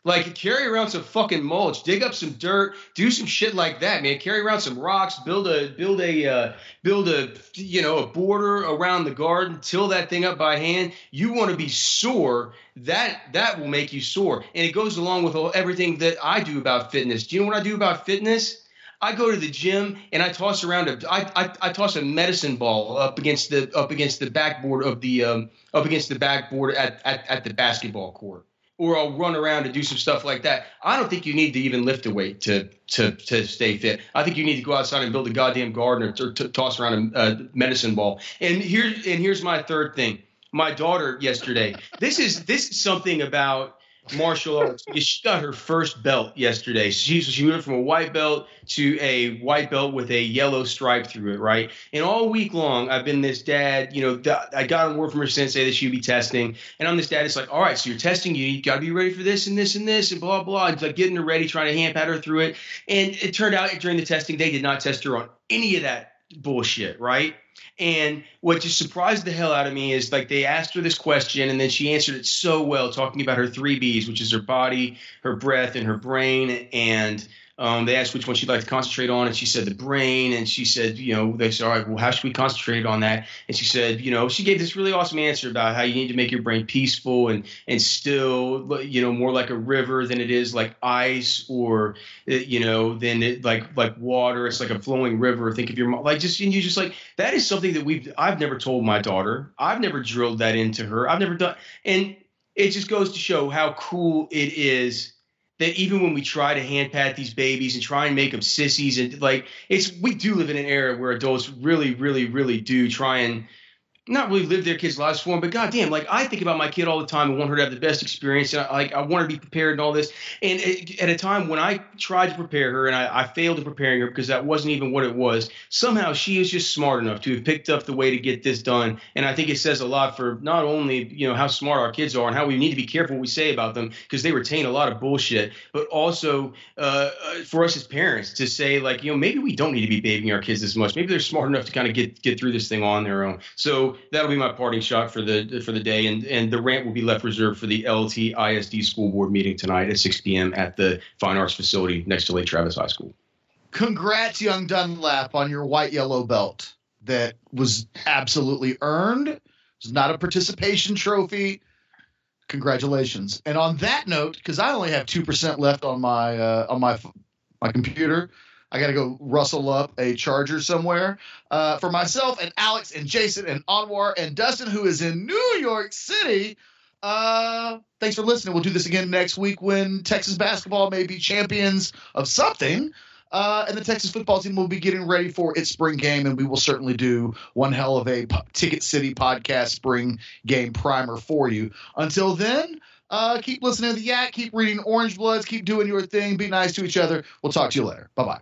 Like, carry around some fucking mulch, dig up some dirt, do some shit like that, man. Carry around some rocks, build a build a uh, build a you know a border around the garden, till that thing up by hand. You want to be sore, that that will make you sore, and it goes along with all, everything that I do about fitness. Do you know what I do about fitness? I go to the gym and I toss around a I, I, I toss a medicine ball up against the up against the backboard of the um, up against the backboard at, at at the basketball court. Or I'll run around and do some stuff like that. I don't think you need to even lift a weight to to to stay fit. I think you need to go outside and build a goddamn garden, or t- toss around a, a medicine ball. And here and here's my third thing. My daughter yesterday. This is this is something about martial arts. She got her first belt yesterday. She she went from a white belt to a white belt with a yellow stripe through it, right? And all week long, I've been this dad. You know, th- I got a word from her sensei that she'd be testing, and I'm this dad. It's like, all right, so you're testing. You got to be ready for this and this and this and blah blah. It's like getting her ready, trying to hand pat her through it. And it turned out during the testing, they did not test her on any of that bullshit, right? And what just surprised the hell out of me is, like, they asked her this question and then she answered it so well, talking about her three B's, which is her body, her breath, and her brain. And um, they asked which one she'd like to concentrate on, and she said the brain. And she said, you know, they said, all right, well, how should we concentrate on that? And she said, you know, she gave this really awesome answer about how you need to make your brain peaceful and and still, you know, more like a river than it is like ice, or, you know, than it like like water. It's like a flowing river. Think of your, like, just, and you just like, that is something that we've, I've never told my daughter. I've never drilled that into her. I've never done. And it just goes to show how cool it is that even when we try to hand pat these babies and try and make them sissies, and like, it's, we do live in an era where adults really, really, really do try and not really live their kids' lives for them, but goddamn, like, I think about my kid all the time and want her to have the best experience, and I, like, I want her to be prepared and all this. And it, at a time when I tried to prepare her and I, I failed in preparing her because that wasn't even what it was, somehow she is just smart enough to have picked up the way to get this done. And I think it says a lot for not only, you know, how smart our kids are and how we need to be careful what we say about them, because they retain a lot of bullshit, but also uh, for us as parents to say, like, you know, maybe we don't need to be babying our kids as much. Maybe they're smart enough to kind of get get through this thing on their own. So that'll be my parting shot for the for the day, and and the rant will be left reserved for the L T I S D school board meeting tonight at six p.m. at the Fine Arts facility next to Lake Travis High School. Congrats, young Dunlap, on your white yellow belt. That was absolutely earned. It was not a participation trophy. Congratulations. And on that note, because I only have two percent left on my uh, on my my computer, I got to go rustle up a charger somewhere. Uh, for myself and Alex and Jason and Anwar and Dustin, who is in New York City, uh, thanks for listening. We'll do this again next week when Texas basketball may be champions of something. Uh, and the Texas football team will be getting ready for its spring game, and we will certainly do one hell of a po- Ticket City podcast spring game primer for you. Until then, uh, keep listening to the Yak, keep reading Orange Bloods, keep doing your thing, be nice to each other. We'll talk to you later. Bye-bye.